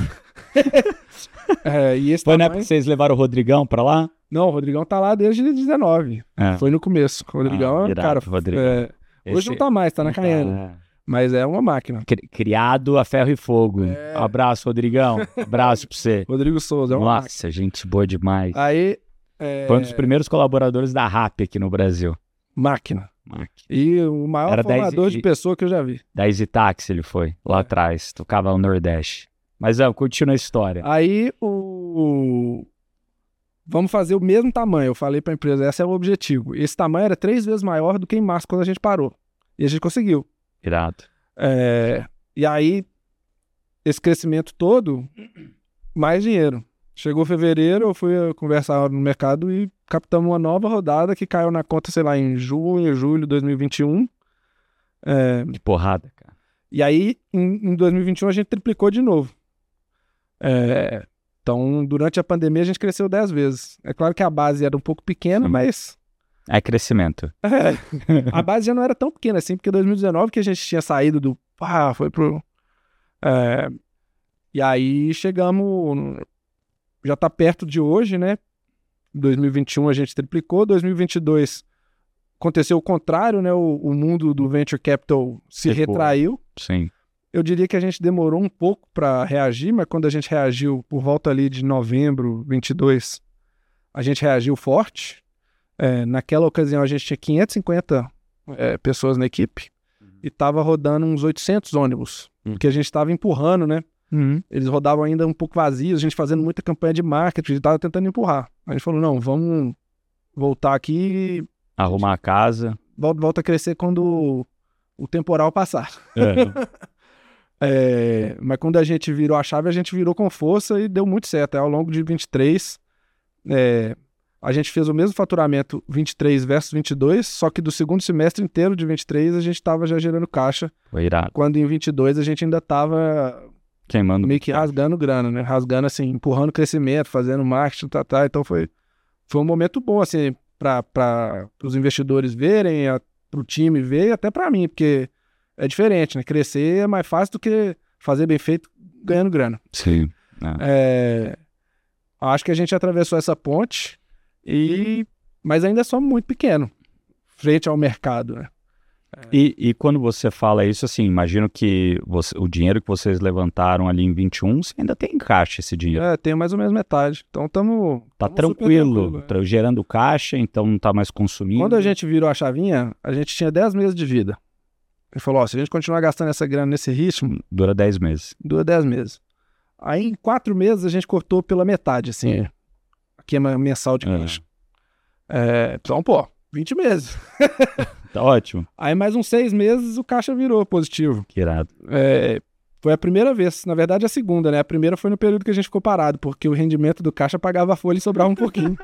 E esse Foi tamanho... na época que vocês levaram o Rodrigão pra lá? Não, o Rodrigão tá lá desde 19. Foi no começo. O Rodrigão irado, Rodrigão. Hoje não tá mais, tá na Caiana. Mas é uma máquina. Criado a ferro e fogo. Abraço, Rodrigão. Abraço pra você. Rodrigo Souza. Nossa, gente boa demais. Aí... Foi um dos primeiros colaboradores da RAP aqui no Brasil. Máquina. E o maior formador de pessoa que eu já vi. Da Easy Taxi ele foi, lá atrás. Tocava no Nordeste. Mas continua a história. Aí vamos fazer o mesmo tamanho. Eu falei para a empresa, esse é o objetivo. Esse tamanho era 3 vezes maior do que em março, quando a gente parou. E a gente conseguiu. Irado. E aí, esse crescimento todo, mais dinheiro. Chegou fevereiro, eu fui conversar no mercado e captamos uma nova rodada que caiu na conta, sei lá, em junho, julho de 2021. Que porrada, cara. E aí, em 2021, a gente triplicou de novo. Então, durante a pandemia, a gente cresceu 10 vezes. É claro que a base era um pouco pequena, mas... É crescimento. A base já não era tão pequena assim, porque 2019 que a gente tinha saído do... foi pro... E aí, chegamos... Já tá perto de hoje, né? 2021 a gente triplicou, 2022 aconteceu o contrário, né? O mundo do Venture Capital se retraiu. Sim. Eu diria que a gente demorou um pouco para reagir, mas quando a gente reagiu por volta ali de novembro 22, a gente reagiu forte. Naquela ocasião a gente tinha 550 pessoas na equipe e estava rodando uns 800 ônibus, que a gente estava empurrando, né? Eles rodavam ainda um pouco vazios, a gente fazendo muita campanha de marketing, estava tentando empurrar. A gente falou, não, vamos voltar aqui... Arrumar a casa. Volta a crescer quando o temporal passar. Mas quando a gente virou a chave, a gente virou com força e deu muito certo. Ao longo de 23, a gente fez o mesmo faturamento 23 versus 22, só que do segundo semestre inteiro de 23 a gente estava já gerando caixa. Foi irado. Quando em 22 a gente ainda estava queimando, meio que rasgando grana, né? Rasgando assim, empurrando crescimento, fazendo marketing, Então foi um momento bom, assim, para os investidores verem, para o time ver e até para mim, porque é diferente, né? Crescer é mais fácil do que fazer bem feito ganhando grana. Sim. Acho que a gente atravessou essa ponte, mas ainda somos muito pequeno frente ao mercado, né? E quando você fala isso, assim, imagino que o dinheiro que vocês levantaram ali em 21, você ainda tem em caixa esse dinheiro. Tem mais ou menos metade. Então estamos... Tá tranquilo, gerando caixa, então não tá mais consumindo. Quando a gente virou a chavinha, a gente tinha 10 meses de vida. Ele falou, se a gente continuar gastando essa grana nesse ritmo... Dura 10 meses. Dura 10 meses. Aí em 4 meses a gente cortou pela metade, assim, a queima mensal de caixa. Então, 20 meses. Tá ótimo. Aí mais uns 6 meses o caixa virou positivo. Que irado. Foi a primeira vez, na verdade a segunda, né? A primeira foi no período que a gente ficou parado, porque o rendimento do caixa pagava a folha e sobrava um pouquinho.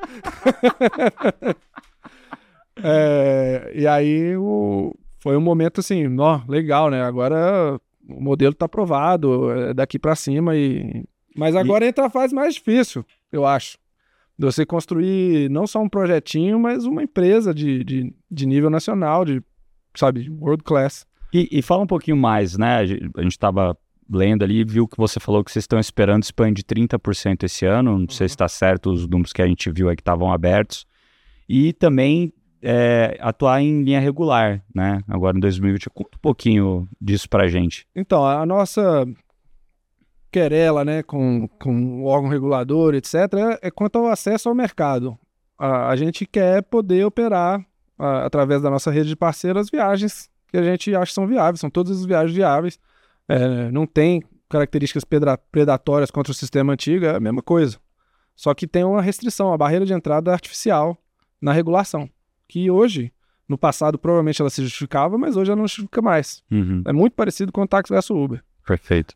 E aí foi um momento assim, legal, né? Agora o modelo tá aprovado, daqui pra cima. Mas agora entra a fase mais difícil, eu acho. De você construir não só um projetinho, mas uma empresa de nível nacional, sabe, world class. E fala um pouquinho mais, né? A gente estava lendo ali e viu que você falou que vocês estão esperando expandir 30% esse ano. Não sei se está certo os números que a gente viu aí que estavam abertos. E também atuar em linha regular, né? Agora em 2020. Conta um pouquinho disso pra gente. Então, a nossa querela, né, com o órgão regulador, etc., é quanto ao acesso ao mercado. A gente quer poder operar, através da nossa rede de parceiros, as viagens que a gente acha que são viáveis, são todas as viagens viáveis, não tem características predatórias contra o sistema antigo, é a mesma coisa. Só que tem uma restrição, a barreira de entrada artificial na regulação, que hoje, no passado, provavelmente ela se justificava, mas hoje ela não justifica mais. É muito parecido com o táxi versus Uber. Perfeito.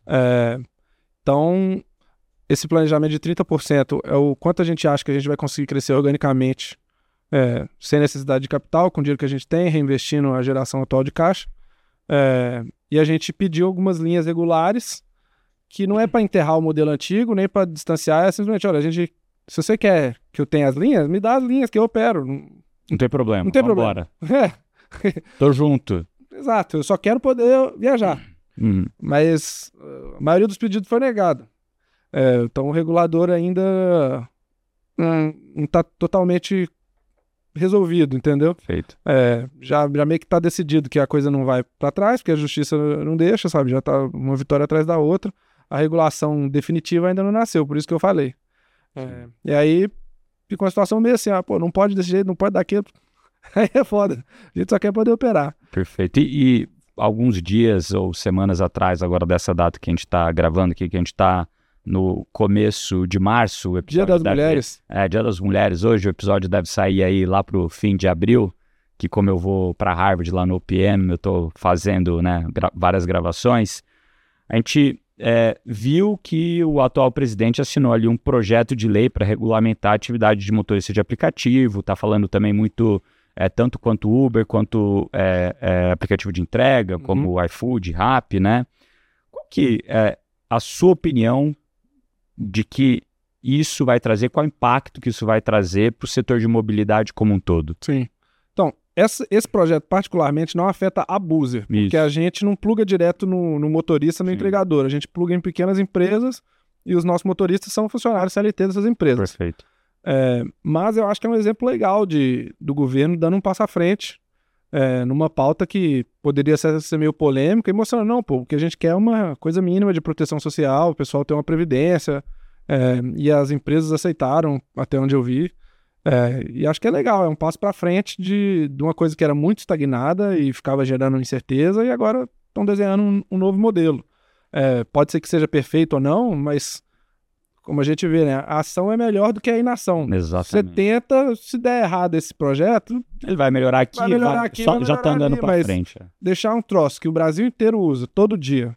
Então, esse planejamento de 30% é o quanto a gente acha que a gente vai conseguir crescer organicamente, sem necessidade de capital, com o dinheiro que a gente tem, reinvestindo a geração atual de caixa. E a gente pediu algumas linhas regulares, que não é para enterrar o modelo antigo, nem para distanciar, é simplesmente, olha, se você quer que eu tenha as linhas, me dá as linhas que eu opero. Não tem problema. Não tem problema. Tô junto. Exato, eu só quero poder viajar. Mas a maioria dos pedidos foi negado. Então o regulador ainda não está totalmente resolvido, entendeu? Feito. Já meio que está decidido que a coisa não vai para trás, porque a justiça não deixa, sabe? Já está uma vitória atrás da outra. A regulação definitiva ainda não nasceu, por isso que eu falei. E aí fica uma situação meio assim, não pode desse jeito, não pode daquilo. Aí é foda. A gente só quer poder operar. Perfeito. E alguns dias ou semanas atrás, agora dessa data que a gente está gravando aqui, que a gente está no começo de março. O Dia das Mulheres. Dia das Mulheres. Hoje o episódio deve sair aí lá pro fim de abril, que como eu vou para Harvard lá no OPM, eu tô fazendo, né, várias gravações. A gente viu que o atual presidente assinou ali um projeto de lei para regulamentar a atividade de motorista de aplicativo. Tá falando também muito, tanto quanto Uber, quanto aplicativo de entrega, como o iFood, Rappi, né? Qual que é a sua opinião de que isso vai trazer, qual impacto que isso vai trazer para o setor de mobilidade como um todo? Sim. Então, esse projeto particularmente não afeta a Buzer, porque a gente não pluga direto no motorista, no entregador. A gente pluga em pequenas empresas e os nossos motoristas são funcionários CLT dessas empresas. Perfeito. Mas eu acho que é um exemplo legal do governo dando um passo à frente numa pauta que poderia ser meio polêmica e mostrando, não, pô, o que a gente quer é uma coisa mínima de proteção social, o pessoal tem uma previdência, e as empresas aceitaram, até onde eu vi. E acho que é legal, é um passo para frente de uma coisa que era muito estagnada e ficava gerando incerteza, e agora estão desenhando um novo modelo. Pode ser que seja perfeito ou não, mas como a gente vê, né, a ação é melhor do que a inação. Exatamente. Você tenta, se der errado esse projeto, ele vai melhorar aqui, já está andando para frente. Deixar um troço que o Brasil inteiro usa todo dia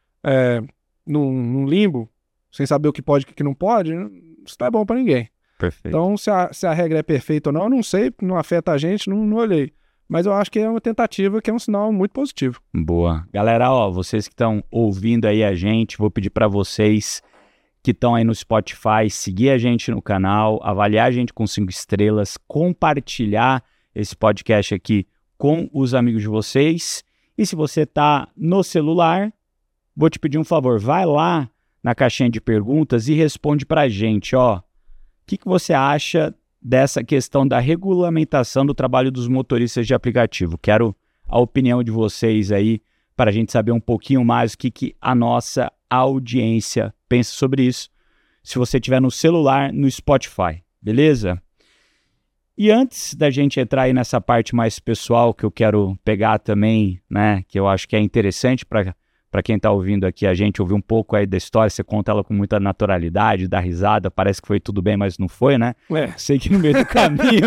num limbo, sem saber o que pode e o que não pode, isso não é bom para ninguém. Perfeito. Então, se a regra é perfeita ou não, eu não sei, não afeta a gente, não olhei. Mas eu acho que é uma tentativa que é um sinal muito positivo. Boa. Galera, vocês que estão ouvindo aí a gente, vou pedir para vocês que estão aí no Spotify, seguir a gente no canal, avaliar a gente com 5 estrelas, compartilhar esse podcast aqui com os amigos de vocês. E se você está no celular, vou te pedir um favor, vai lá na caixinha de perguntas e responde para a gente, o que você acha dessa questão da regulamentação do trabalho dos motoristas de aplicativo? Quero a opinião de vocês aí para a gente saber um pouquinho mais o que a nossa audiência pensa sobre isso. Se você estiver no celular, no Spotify, beleza? E antes da gente entrar aí nessa parte mais pessoal que eu quero pegar também, né, que eu acho que é interessante para quem está ouvindo aqui a gente ouvir um pouco aí da história, você conta ela com muita naturalidade, dá risada, parece que foi tudo bem, mas não foi, né? Sei que no meio do caminho...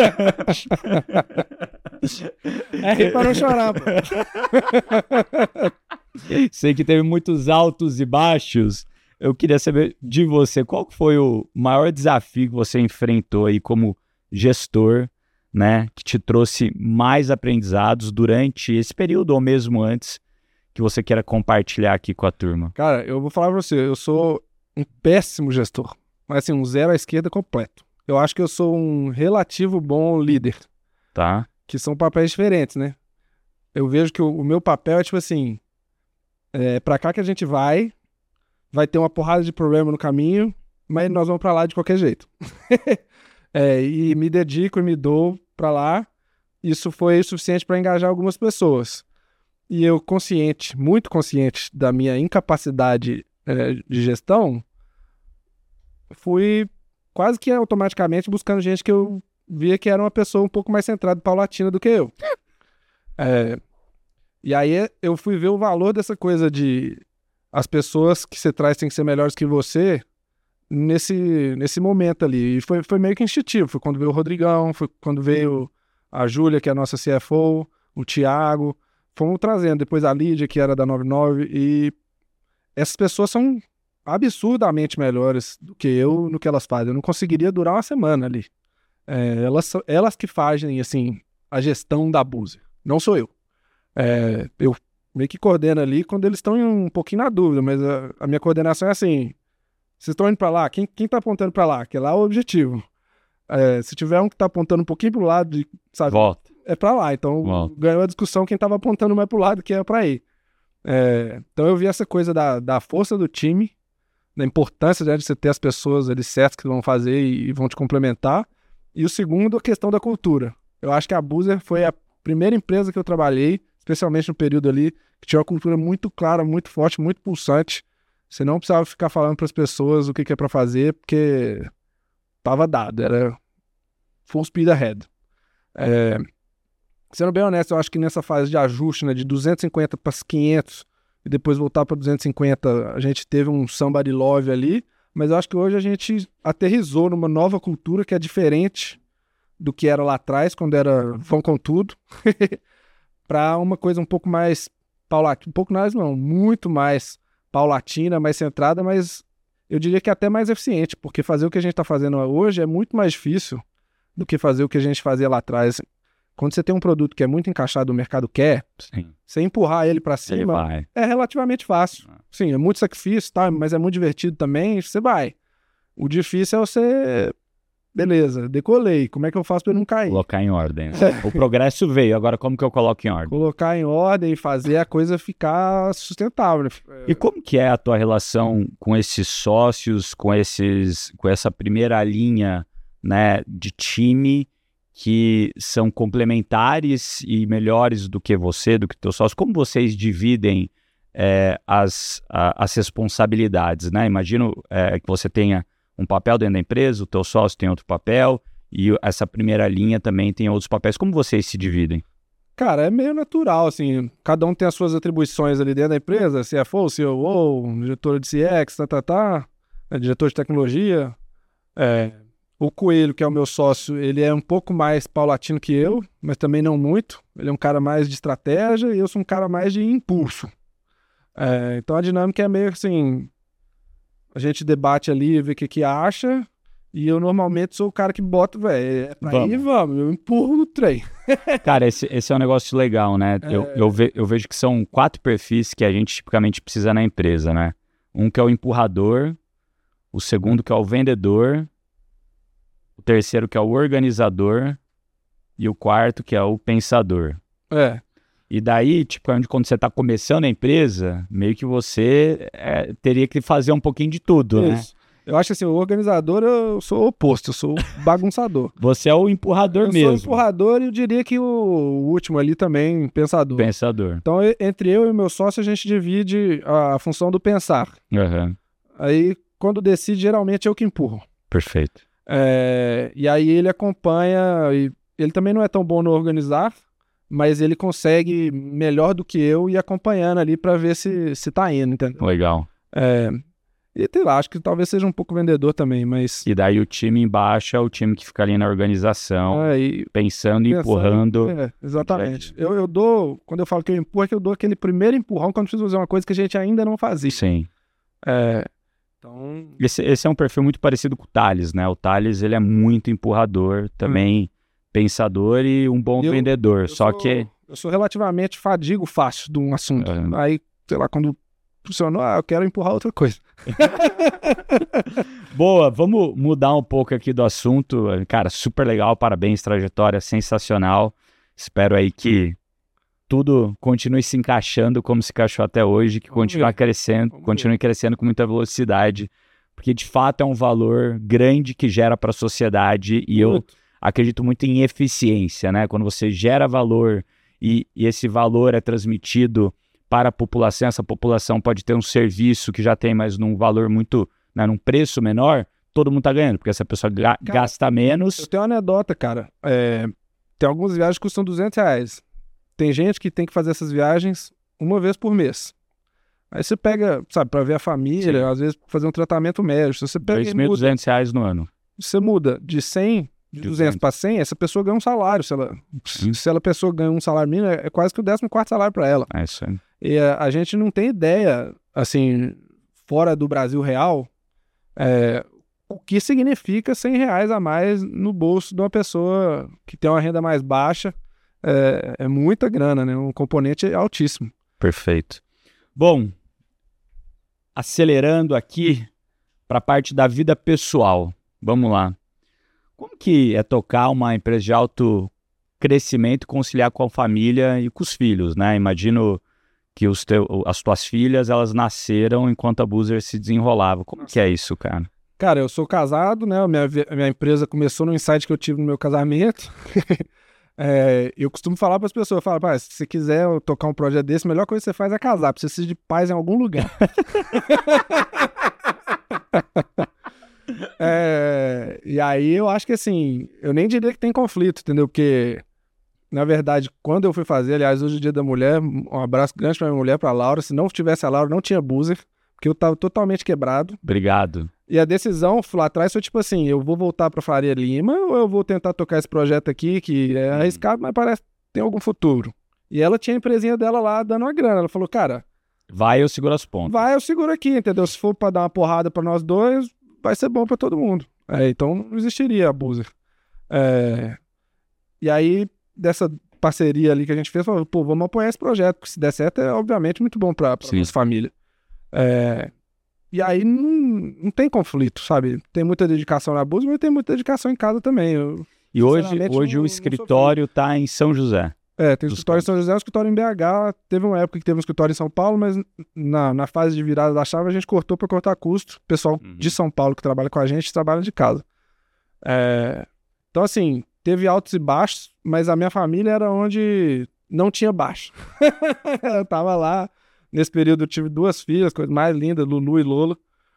rir para não chorar, pô. Sei que teve muitos altos e baixos. Eu queria saber de você, qual foi o maior desafio que você enfrentou aí como gestor, né, que te trouxe mais aprendizados durante esse período ou mesmo antes, que você queira compartilhar aqui com a turma? Cara, eu vou falar pra você, eu sou um péssimo gestor, mas assim, um zero à esquerda completo. Eu acho que eu sou um relativo bom líder. Tá. Que são papéis diferentes, né? Eu vejo que o meu papel é tipo assim, pra cá que a gente vai ter uma porrada de problema no caminho, mas nós vamos pra lá de qualquer jeito. E me dedico e me dou pra lá. Isso foi suficiente para engajar algumas pessoas. E eu muito consciente da minha incapacidade de gestão, fui quase que automaticamente buscando gente que eu via que era uma pessoa um pouco mais centrada e paulatina do que eu. E aí eu fui ver o valor dessa coisa de as pessoas que você traz têm que ser melhores que você nesse momento ali. E foi meio que instintivo. Foi quando veio o Rodrigão, foi quando veio a Júlia, que é a nossa CFO, o Thiago. Fomos trazendo depois a Lídia, que era da 99, e essas pessoas são absurdamente melhores do que eu no que elas fazem. Eu não conseguiria durar uma semana ali. Elas que fazem, assim, a gestão da Buzer. Não sou eu. Eu meio que coordeno ali quando eles estão um pouquinho na dúvida, mas a minha coordenação é assim, vocês estão indo pra lá, quem tá apontando pra lá? Que lá é o objetivo. Se tiver um que tá apontando um pouquinho pro lado, sabe? Volta. É pra lá, então ganhou a discussão quem tava apontando mais pro lado que é pra ir. Então eu vi essa coisa da força do time, da importância de você ter as pessoas ali certas que vão fazer e vão te complementar. E o segundo, a questão da cultura. Eu acho que a Buzer foi a primeira empresa que eu trabalhei, especialmente no período ali, que tinha uma cultura muito clara, muito forte, muito pulsante. Você não precisava ficar falando para as pessoas o que é para fazer, porque tava dado, era full speed ahead. Sendo bem honesto, eu acho que nessa fase de ajuste, né, de 250 para 500, e depois voltar para 250, a gente teve um somebody love ali, mas eu acho que hoje a gente aterrissou numa nova cultura que é diferente do que era lá atrás, quando era vão com tudo, para uma coisa um pouco mais paulatina, um pouco mais não, muito mais paulatina, mais centrada, mas eu diria que até mais eficiente, porque fazer o que a gente está fazendo hoje é muito mais difícil do que fazer o que a gente fazia lá atrás. Quando você tem um produto que é muito encaixado, o mercado quer, Sim. você empurrar ele para Ele cima vai. é relativamente fácil. Sim, é muito sacrifício, tá? Mas é muito divertido também, você vai. O difícil é você... Beleza, decolei. Como é que eu faço para não cair? Colocar em ordem. O progresso veio, agora como que eu coloco em ordem? Colocar em ordem e fazer a coisa ficar sustentável. E como que é a tua relação com esses sócios, com essa primeira linha, né, de time que são complementares e melhores do que você, do que teu sócio? Como vocês dividem as responsabilidades, né? Imagino que você tenha um papel dentro da empresa, o teu sócio tem outro papel e essa primeira linha também tem outros papéis. Como vocês se dividem? Cara, é meio natural, assim, cada um tem as suas atribuições ali dentro da empresa, CFO, COO, diretor de CX, diretor de tecnologia. O Coelho, que é o meu sócio, ele é um pouco mais paulatino que eu, mas também não muito. Ele é um cara mais de estratégia e eu sou um cara mais de impulso. Então a dinâmica é meio assim, a gente debate ali, vê o que acha, e eu normalmente sou o cara que bota, velho, vamos, eu empurro no trem. Cara, esse é um negócio legal, né? Eu vejo que são 4 perfis que a gente tipicamente precisa na empresa, né? Um que é o empurrador, o segundo que é o vendedor, o terceiro que é o organizador e o quarto que é o pensador. E daí, tipo, quando você está começando a empresa, meio que você teria que fazer um pouquinho de tudo, né? Eu acho que assim, o organizador eu sou o oposto, eu sou o bagunçador. Você é o empurrador mesmo. Eu sou o empurrador e eu diria que o último ali também, pensador. Então, entre eu e o meu sócio, a gente divide a função do pensar. Aí, quando decide, geralmente é eu que empurro. Perfeito. E aí ele acompanha, e ele também não é tão bom no organizar, mas ele consegue melhor do que eu ir acompanhando ali para ver se tá indo, entendeu? Legal. E sei lá, acho que talvez seja um pouco vendedor também, mas... E daí o time embaixo é o time que fica ali na organização, pensando e empurrando. Exatamente. Eu dou, quando eu falo que eu empurro, é que eu dou aquele primeiro empurrão quando preciso fazer uma coisa que a gente ainda não fazia. Sim. Então... Esse é um perfil muito parecido com o Thales, né? O Thales, ele é muito empurrador, também pensador e um bom vendedor. Eu sou relativamente fadigo fácil de um assunto. Aí, sei lá, quando funcionou, eu quero empurrar outra coisa. Boa, vamos mudar um pouco aqui do assunto. Cara, super legal, parabéns, trajetória sensacional. Espero aí que tudo continue se encaixando como se encaixou até hoje, que continue crescendo com muita velocidade, porque de fato é um valor grande que gera para a sociedade e eu acredito muito em eficiência, né? Quando você gera valor e esse valor é transmitido para a população, essa população pode ter um serviço que já tem, mas num valor muito, né, num preço menor, todo mundo tá ganhando, porque essa pessoa gasta menos. Eu tenho uma anedota, cara. Tem algumas viagens que custam R$200. Tem gente que tem que fazer essas viagens uma vez por mês. Aí você pega, sabe, para ver a família, às vezes fazer um tratamento médico. Você pega R$2.200 no ano. Você muda de 100, de 200 para 100, essa pessoa ganha um salário. Se ela pessoa ganha um salário mínimo, é quase que o 14º salário para ela. É isso aí. E a gente não tem ideia, assim, fora do Brasil real, o que significa R$100 a mais no bolso de uma pessoa que tem uma renda mais baixa. É muita grana, né? Um componente altíssimo. Perfeito. Bom, acelerando aqui para a parte da vida pessoal. Vamos lá. Como que é tocar uma empresa de alto crescimento, conciliar com a família e com os filhos, né? Imagino que as tuas filhas, elas nasceram enquanto a Boozer se desenrolava. Como que é isso, cara? Cara, eu sou casado, né? A minha empresa começou no insight que eu tive no meu casamento. Eu costumo falar para as pessoas, se você quiser tocar um projeto desse, a melhor coisa que você faz é casar, porque você precisa de paz em algum lugar. E aí eu acho que assim, eu nem diria que tem conflito, entendeu? Porque na verdade, quando eu fui fazer, aliás, hoje é o Dia da Mulher, um abraço grande pra minha mulher, pra Laura. Se não tivesse a Laura, não tinha Boozer, porque eu tava totalmente quebrado. Obrigado. E a decisão lá atrás foi tipo assim, eu vou voltar pra Faria Lima ou eu vou tentar tocar esse projeto aqui, que é arriscado, mas parece que tem algum futuro. E ela tinha a empresinha dela lá dando uma grana. Ela falou, cara, Vai, eu seguro as pontas. vai, eu seguro aqui, entendeu? Se for pra dar uma porrada pra nós dois, vai ser bom pra todo mundo. Então não existiria a Boozer. E aí, dessa parceria ali que a gente fez, falou, pô, vamos apoiar esse projeto, porque se der certo é obviamente muito bom pra nossa família. E aí não tem conflito, sabe? Tem muita dedicação na Boozer, mas tem muita dedicação em casa também. E hoje o escritório tá em São José. Tem o escritório em São José, o escritório em BH. Teve uma época que teve um escritório em São Paulo, mas na fase de virada da chave a gente cortou para cortar custo. O pessoal de São Paulo que trabalha com a gente trabalha de casa. Então, assim, teve altos e baixos, mas a minha família era onde não tinha baixo. Eu tava lá, nesse período eu tive 2 filhas, coisa mais linda, Lulu e Lola.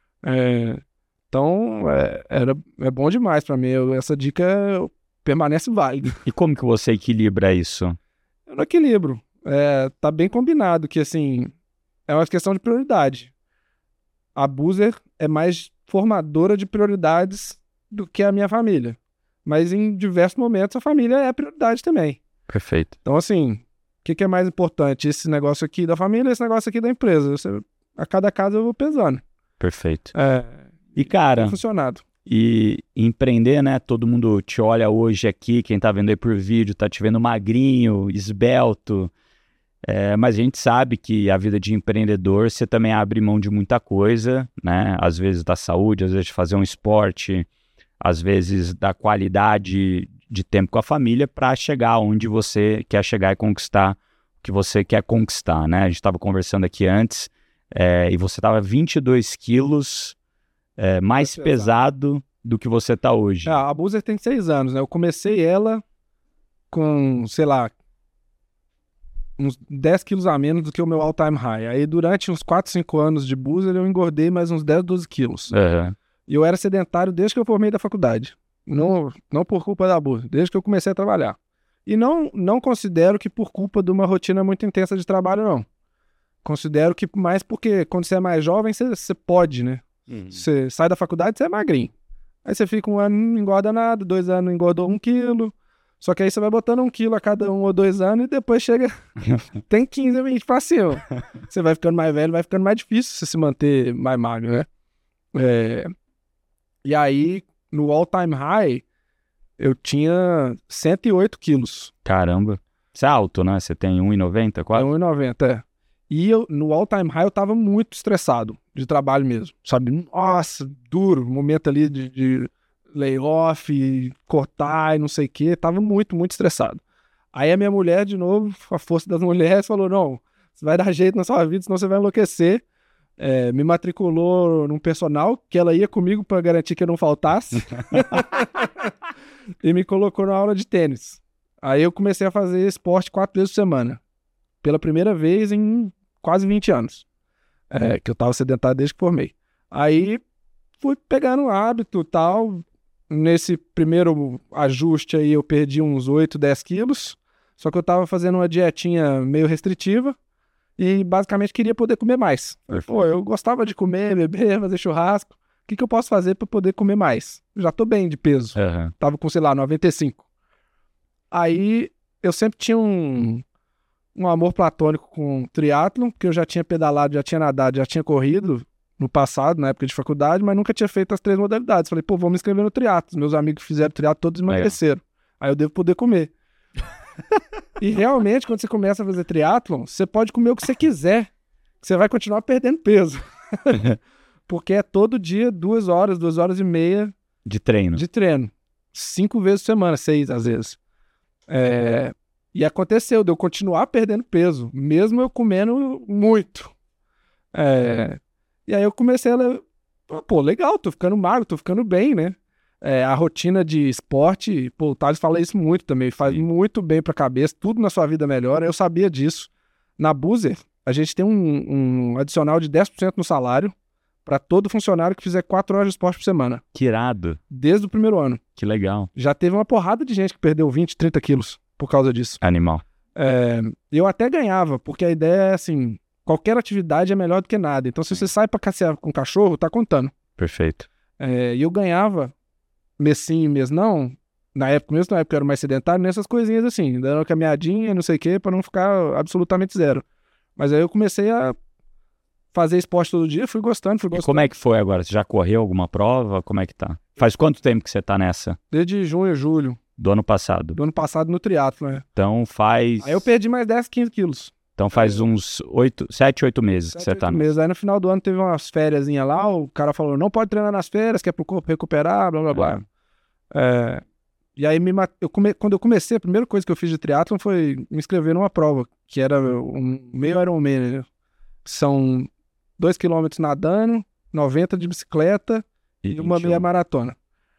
Então, é bom demais para mim. Essa dica permanece válida. E como que você equilibra isso? Eu não equilibro. Tá bem combinado que, assim, é uma questão de prioridade. A Boozer é mais formadora de prioridades do que a minha família. Mas em diversos momentos a família é a prioridade também. Perfeito. Então, assim, o que é mais importante? Esse negócio aqui da família, esse negócio aqui da empresa. A cada caso eu vou pesando. Perfeito. E, cara... Tem funcionado. E empreender, né? Todo mundo te olha hoje aqui, quem tá vendo aí por vídeo, tá te vendo magrinho, esbelto. Mas a gente sabe que a vida de empreendedor, você também abre mão de muita coisa, né? Às vezes da saúde, às vezes de fazer um esporte, às vezes da qualidade de tempo com a família para chegar onde você quer chegar e conquistar o que você quer conquistar, né? A gente estava conversando aqui antes e você estava 22 quilos mais pesado do que você está hoje. A Boozer tem 6 anos, né? Eu comecei ela com, sei lá, uns 10 quilos a menos do que o meu all-time high. Aí durante uns 4, 5 anos de Boozer eu engordei mais uns 10, 12 quilos. E eu era sedentário desde que eu formei da faculdade. Não por culpa da Boozer, desde que eu comecei a trabalhar. E não considero que por culpa de uma rotina muito intensa de trabalho, não. Considero que mais porque quando você é mais jovem, você pode, né? Você sai da faculdade, você é magrinho. Aí você fica 1 ano, não engorda nada, 2 anos engordou 1 quilo. Só que aí você vai botando 1 quilo a cada 1 ou 2 anos e depois chega... tem 15, 20 pra cima. Você vai ficando mais velho, vai ficando mais difícil você se manter mais magro, né? E aí, no all-time high, eu tinha 108 quilos. Caramba. Você é alto, né? Você tem 1,90 quase? 1,90, E no all-time high eu tava muito estressado de trabalho mesmo, sabe? Nossa, duro, momento ali de layoff, cortar e não sei o que, tava muito, muito estressado. Aí a minha mulher, de novo, a força das mulheres, falou, não, você vai dar jeito na sua vida, senão você vai enlouquecer. Me matriculou num personal, que ela ia comigo para garantir que eu não faltasse, e me colocou na aula de tênis. Aí eu comecei a fazer esporte 4 vezes por semana, pela primeira vez em quase 20 anos, que eu tava sedentário desde que formei. Aí fui pegando um hábito e tal. Nesse primeiro ajuste aí eu perdi uns 8, 10 quilos, só que eu tava fazendo uma dietinha meio restritiva e basicamente queria poder comer mais. Eu gostava de comer, beber, fazer churrasco. O que eu posso fazer para poder comer mais? Já tô bem de peso. Tava com, sei lá, 95. Aí eu sempre tinha um amor platônico com triatlon, porque eu já tinha pedalado, já tinha nadado, já tinha corrido no passado, na época de faculdade, mas nunca tinha feito as 3 modalidades. Falei, pô, vou me inscrever no triatlo. Meus amigos que fizeram triatlo todos emagreceram. Aí eu devo poder comer. E realmente, quando você começa a fazer triatlon, você pode comer o que você quiser, que você vai continuar perdendo peso. Porque é todo dia 2 horas, 2 horas e meia de treino. 5 vezes por semana, 6 às vezes. E aconteceu de eu continuar perdendo peso, mesmo eu comendo muito. E aí eu comecei a... Pô, legal, tô ficando magro, tô ficando bem, né? A rotina de esporte, pô, o Thales fala isso muito também, faz muito bem pra cabeça, tudo na sua vida melhora, eu sabia disso. Na Boozer, a gente tem um adicional de 10% no salário pra todo funcionário que fizer 4 horas de esporte por semana. Que irado. Desde o primeiro ano. Que legal. Já teve uma porrada de gente que perdeu 20, 30 quilos. por causa disso. Animal. Eu até ganhava, porque a ideia é assim, qualquer atividade é melhor do que nada. Então, se você sai pra passear com o cachorro, tá contando. Perfeito. E eu ganhava, mês sim, mês não, na época eu era mais sedentário, nessas coisinhas assim, dando uma caminhadinha, não sei o quê, pra não ficar absolutamente zero. Mas aí eu comecei a fazer esporte todo dia, fui gostando. E como é que foi agora? Você já correu alguma prova? Como é que tá? Faz quanto tempo que você tá nessa? Desde junho, julho. Do ano passado? Do ano passado no triatlo, né? Então faz... Aí eu perdi mais 10, 15 quilos. Então faz uns 7, 8 meses que você tá. 7, 8 meses. Aí no final do ano teve umas fériasinhas lá, o cara falou, não pode treinar nas férias, que é pro corpo recuperar, blá, blá, blá. E aí, quando eu comecei, a primeira coisa que eu fiz de triatlon foi me inscrever numa prova, que era um meio Ironman, né? São 2 km nadando, 90 de bicicleta e uma meia maratona.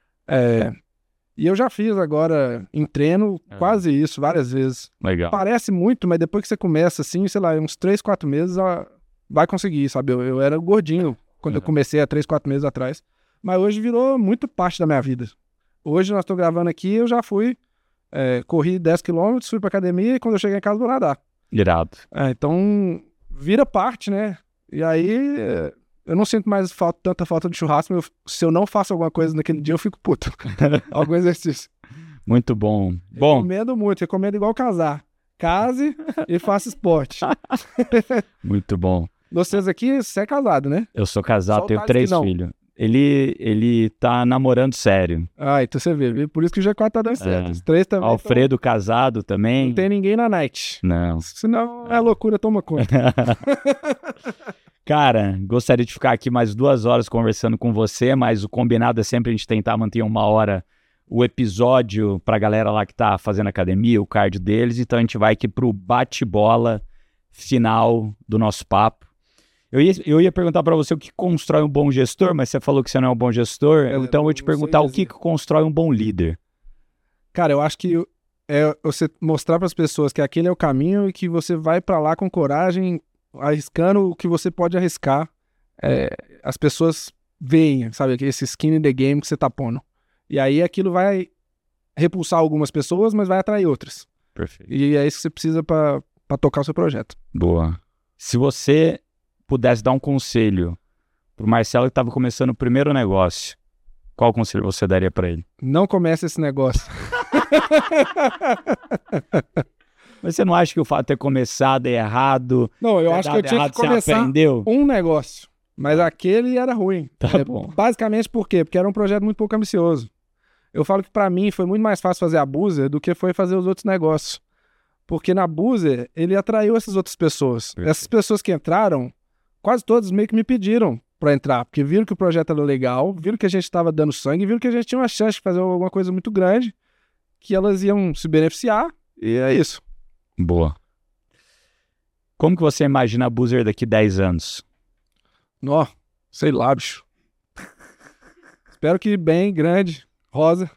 E eu já fiz agora em treino quase isso, várias vezes. Legal. Parece muito, mas depois que você começa assim, sei lá, uns 3, 4 meses, vai conseguir, sabe? Eu era gordinho quando eu comecei há 3, 4 meses atrás. Mas hoje virou muito parte da minha vida. Hoje nós estamos gravando aqui, eu já fui, corri 10 km, fui pra academia e quando eu cheguei em casa vou nadar. Irado. Então, vira parte, né? E aí, eu não sinto mais tanta falta de churrasco, mas se eu não faço alguma coisa naquele dia, eu fico puto. Algum exercício. Muito bom. Recomendo muito, recomendo igual casar. Case e faça esporte. Muito bom. Vocês aqui, você é casado, né? Eu sou casado, Só tenho 3 filhos. Ele tá namorando sério. Então você vê. Por isso que o G4 tá dando certo. Os 3 também. Alfredo casado também. Não tem ninguém na night. Não. Senão é loucura, toma conta. Cara, gostaria de ficar aqui mais 2 horas conversando com você, mas o combinado é sempre a gente tentar manter 1 hora o episódio pra galera lá que tá fazendo academia, o cardio deles. Então a gente vai aqui pro bate-bola final do nosso papo. Eu ia perguntar para você o que constrói um bom gestor, mas você falou que você não é um bom gestor, então eu vou te perguntar o que constrói um bom líder. Cara, eu acho que é você mostrar para as pessoas que aquele é o caminho e que você vai para lá com coragem, arriscando o que você pode arriscar. As pessoas veem, sabe, esse skin in the game que você tá pondo. E aí aquilo vai repulsar algumas pessoas, mas vai atrair outras. Perfeito. E é isso que você precisa para tocar o seu projeto. Boa. Se você pudesse dar um conselho pro Marcelo que estava começando o primeiro negócio, qual conselho você daria para ele? Não comece esse negócio. Mas você não acha que o fato de ter começado é errado? Não, eu acho que eu tinha que começar um negócio, mas aquele era ruim. Tá bom. Basicamente por quê? Porque era um projeto muito pouco ambicioso. Eu falo que para mim foi muito mais fácil fazer a Boozer do que foi fazer os outros negócios. Porque na Boozer ele atraiu essas outras pessoas. Perfeito. Essas pessoas que entraram, quase todos meio que me pediram para entrar, porque viram que o projeto era legal, viram que a gente estava dando sangue, viram que a gente tinha uma chance de fazer alguma coisa muito grande, que elas iam se beneficiar, e é isso. Boa. Como que você imagina a Boozer daqui 10 anos? Sei lá, bicho. Espero que bem, grande, rosa.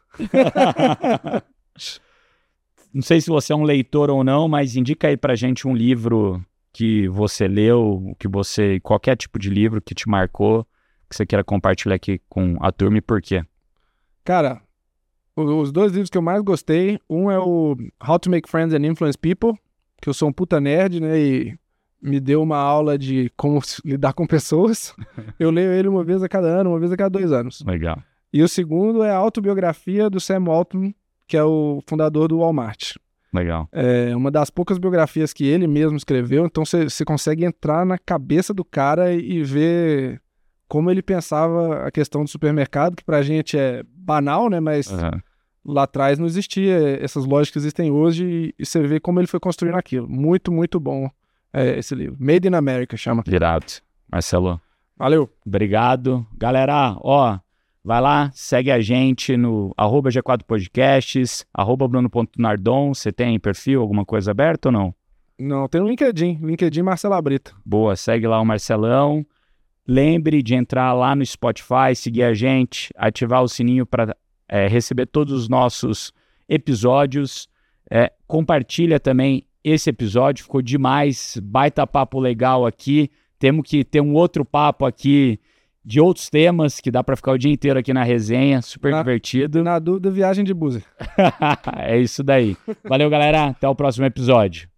Não sei se você é um leitor ou não, mas indica aí pra gente um livro que você leu, qualquer tipo de livro que te marcou, que você queira compartilhar aqui com a turma e por quê? Cara, os 2 livros que eu mais gostei, um é o How to Make Friends and Influence People, que eu sou um puta nerd, né, e me deu uma aula de como lidar com pessoas. Eu leio ele uma vez a cada ano, uma vez a cada 2 anos. Legal. E o segundo é a autobiografia do Sam Altman, que é o fundador do Walmart. Legal. É uma das poucas biografias que ele mesmo escreveu, então você consegue entrar na cabeça do cara e ver como ele pensava a questão do supermercado, que pra gente é banal, né, mas lá atrás não existia essas lojas que existem hoje e você vê como ele foi construindo aquilo. Muito, muito bom esse livro. Made in America chama. Virado. Marcelo. Valeu. Obrigado. Galera, vai lá, segue a gente no @G4 Podcasts, @Bruno.Nardon. Você tem perfil, alguma coisa aberta ou não? Não, tem o LinkedIn Marcelo Brita. Boa, segue lá o Marcelão. Lembre de entrar lá no Spotify, seguir a gente, ativar o sininho para receber todos os nossos episódios. Compartilha também esse episódio, ficou demais, baita papo legal aqui. Temos que ter um outro papo aqui de outros temas, que dá pra ficar o dia inteiro aqui na resenha, super divertido. Na dúvida, viagem de Boozer. É isso daí. Valeu, galera. Até o próximo episódio.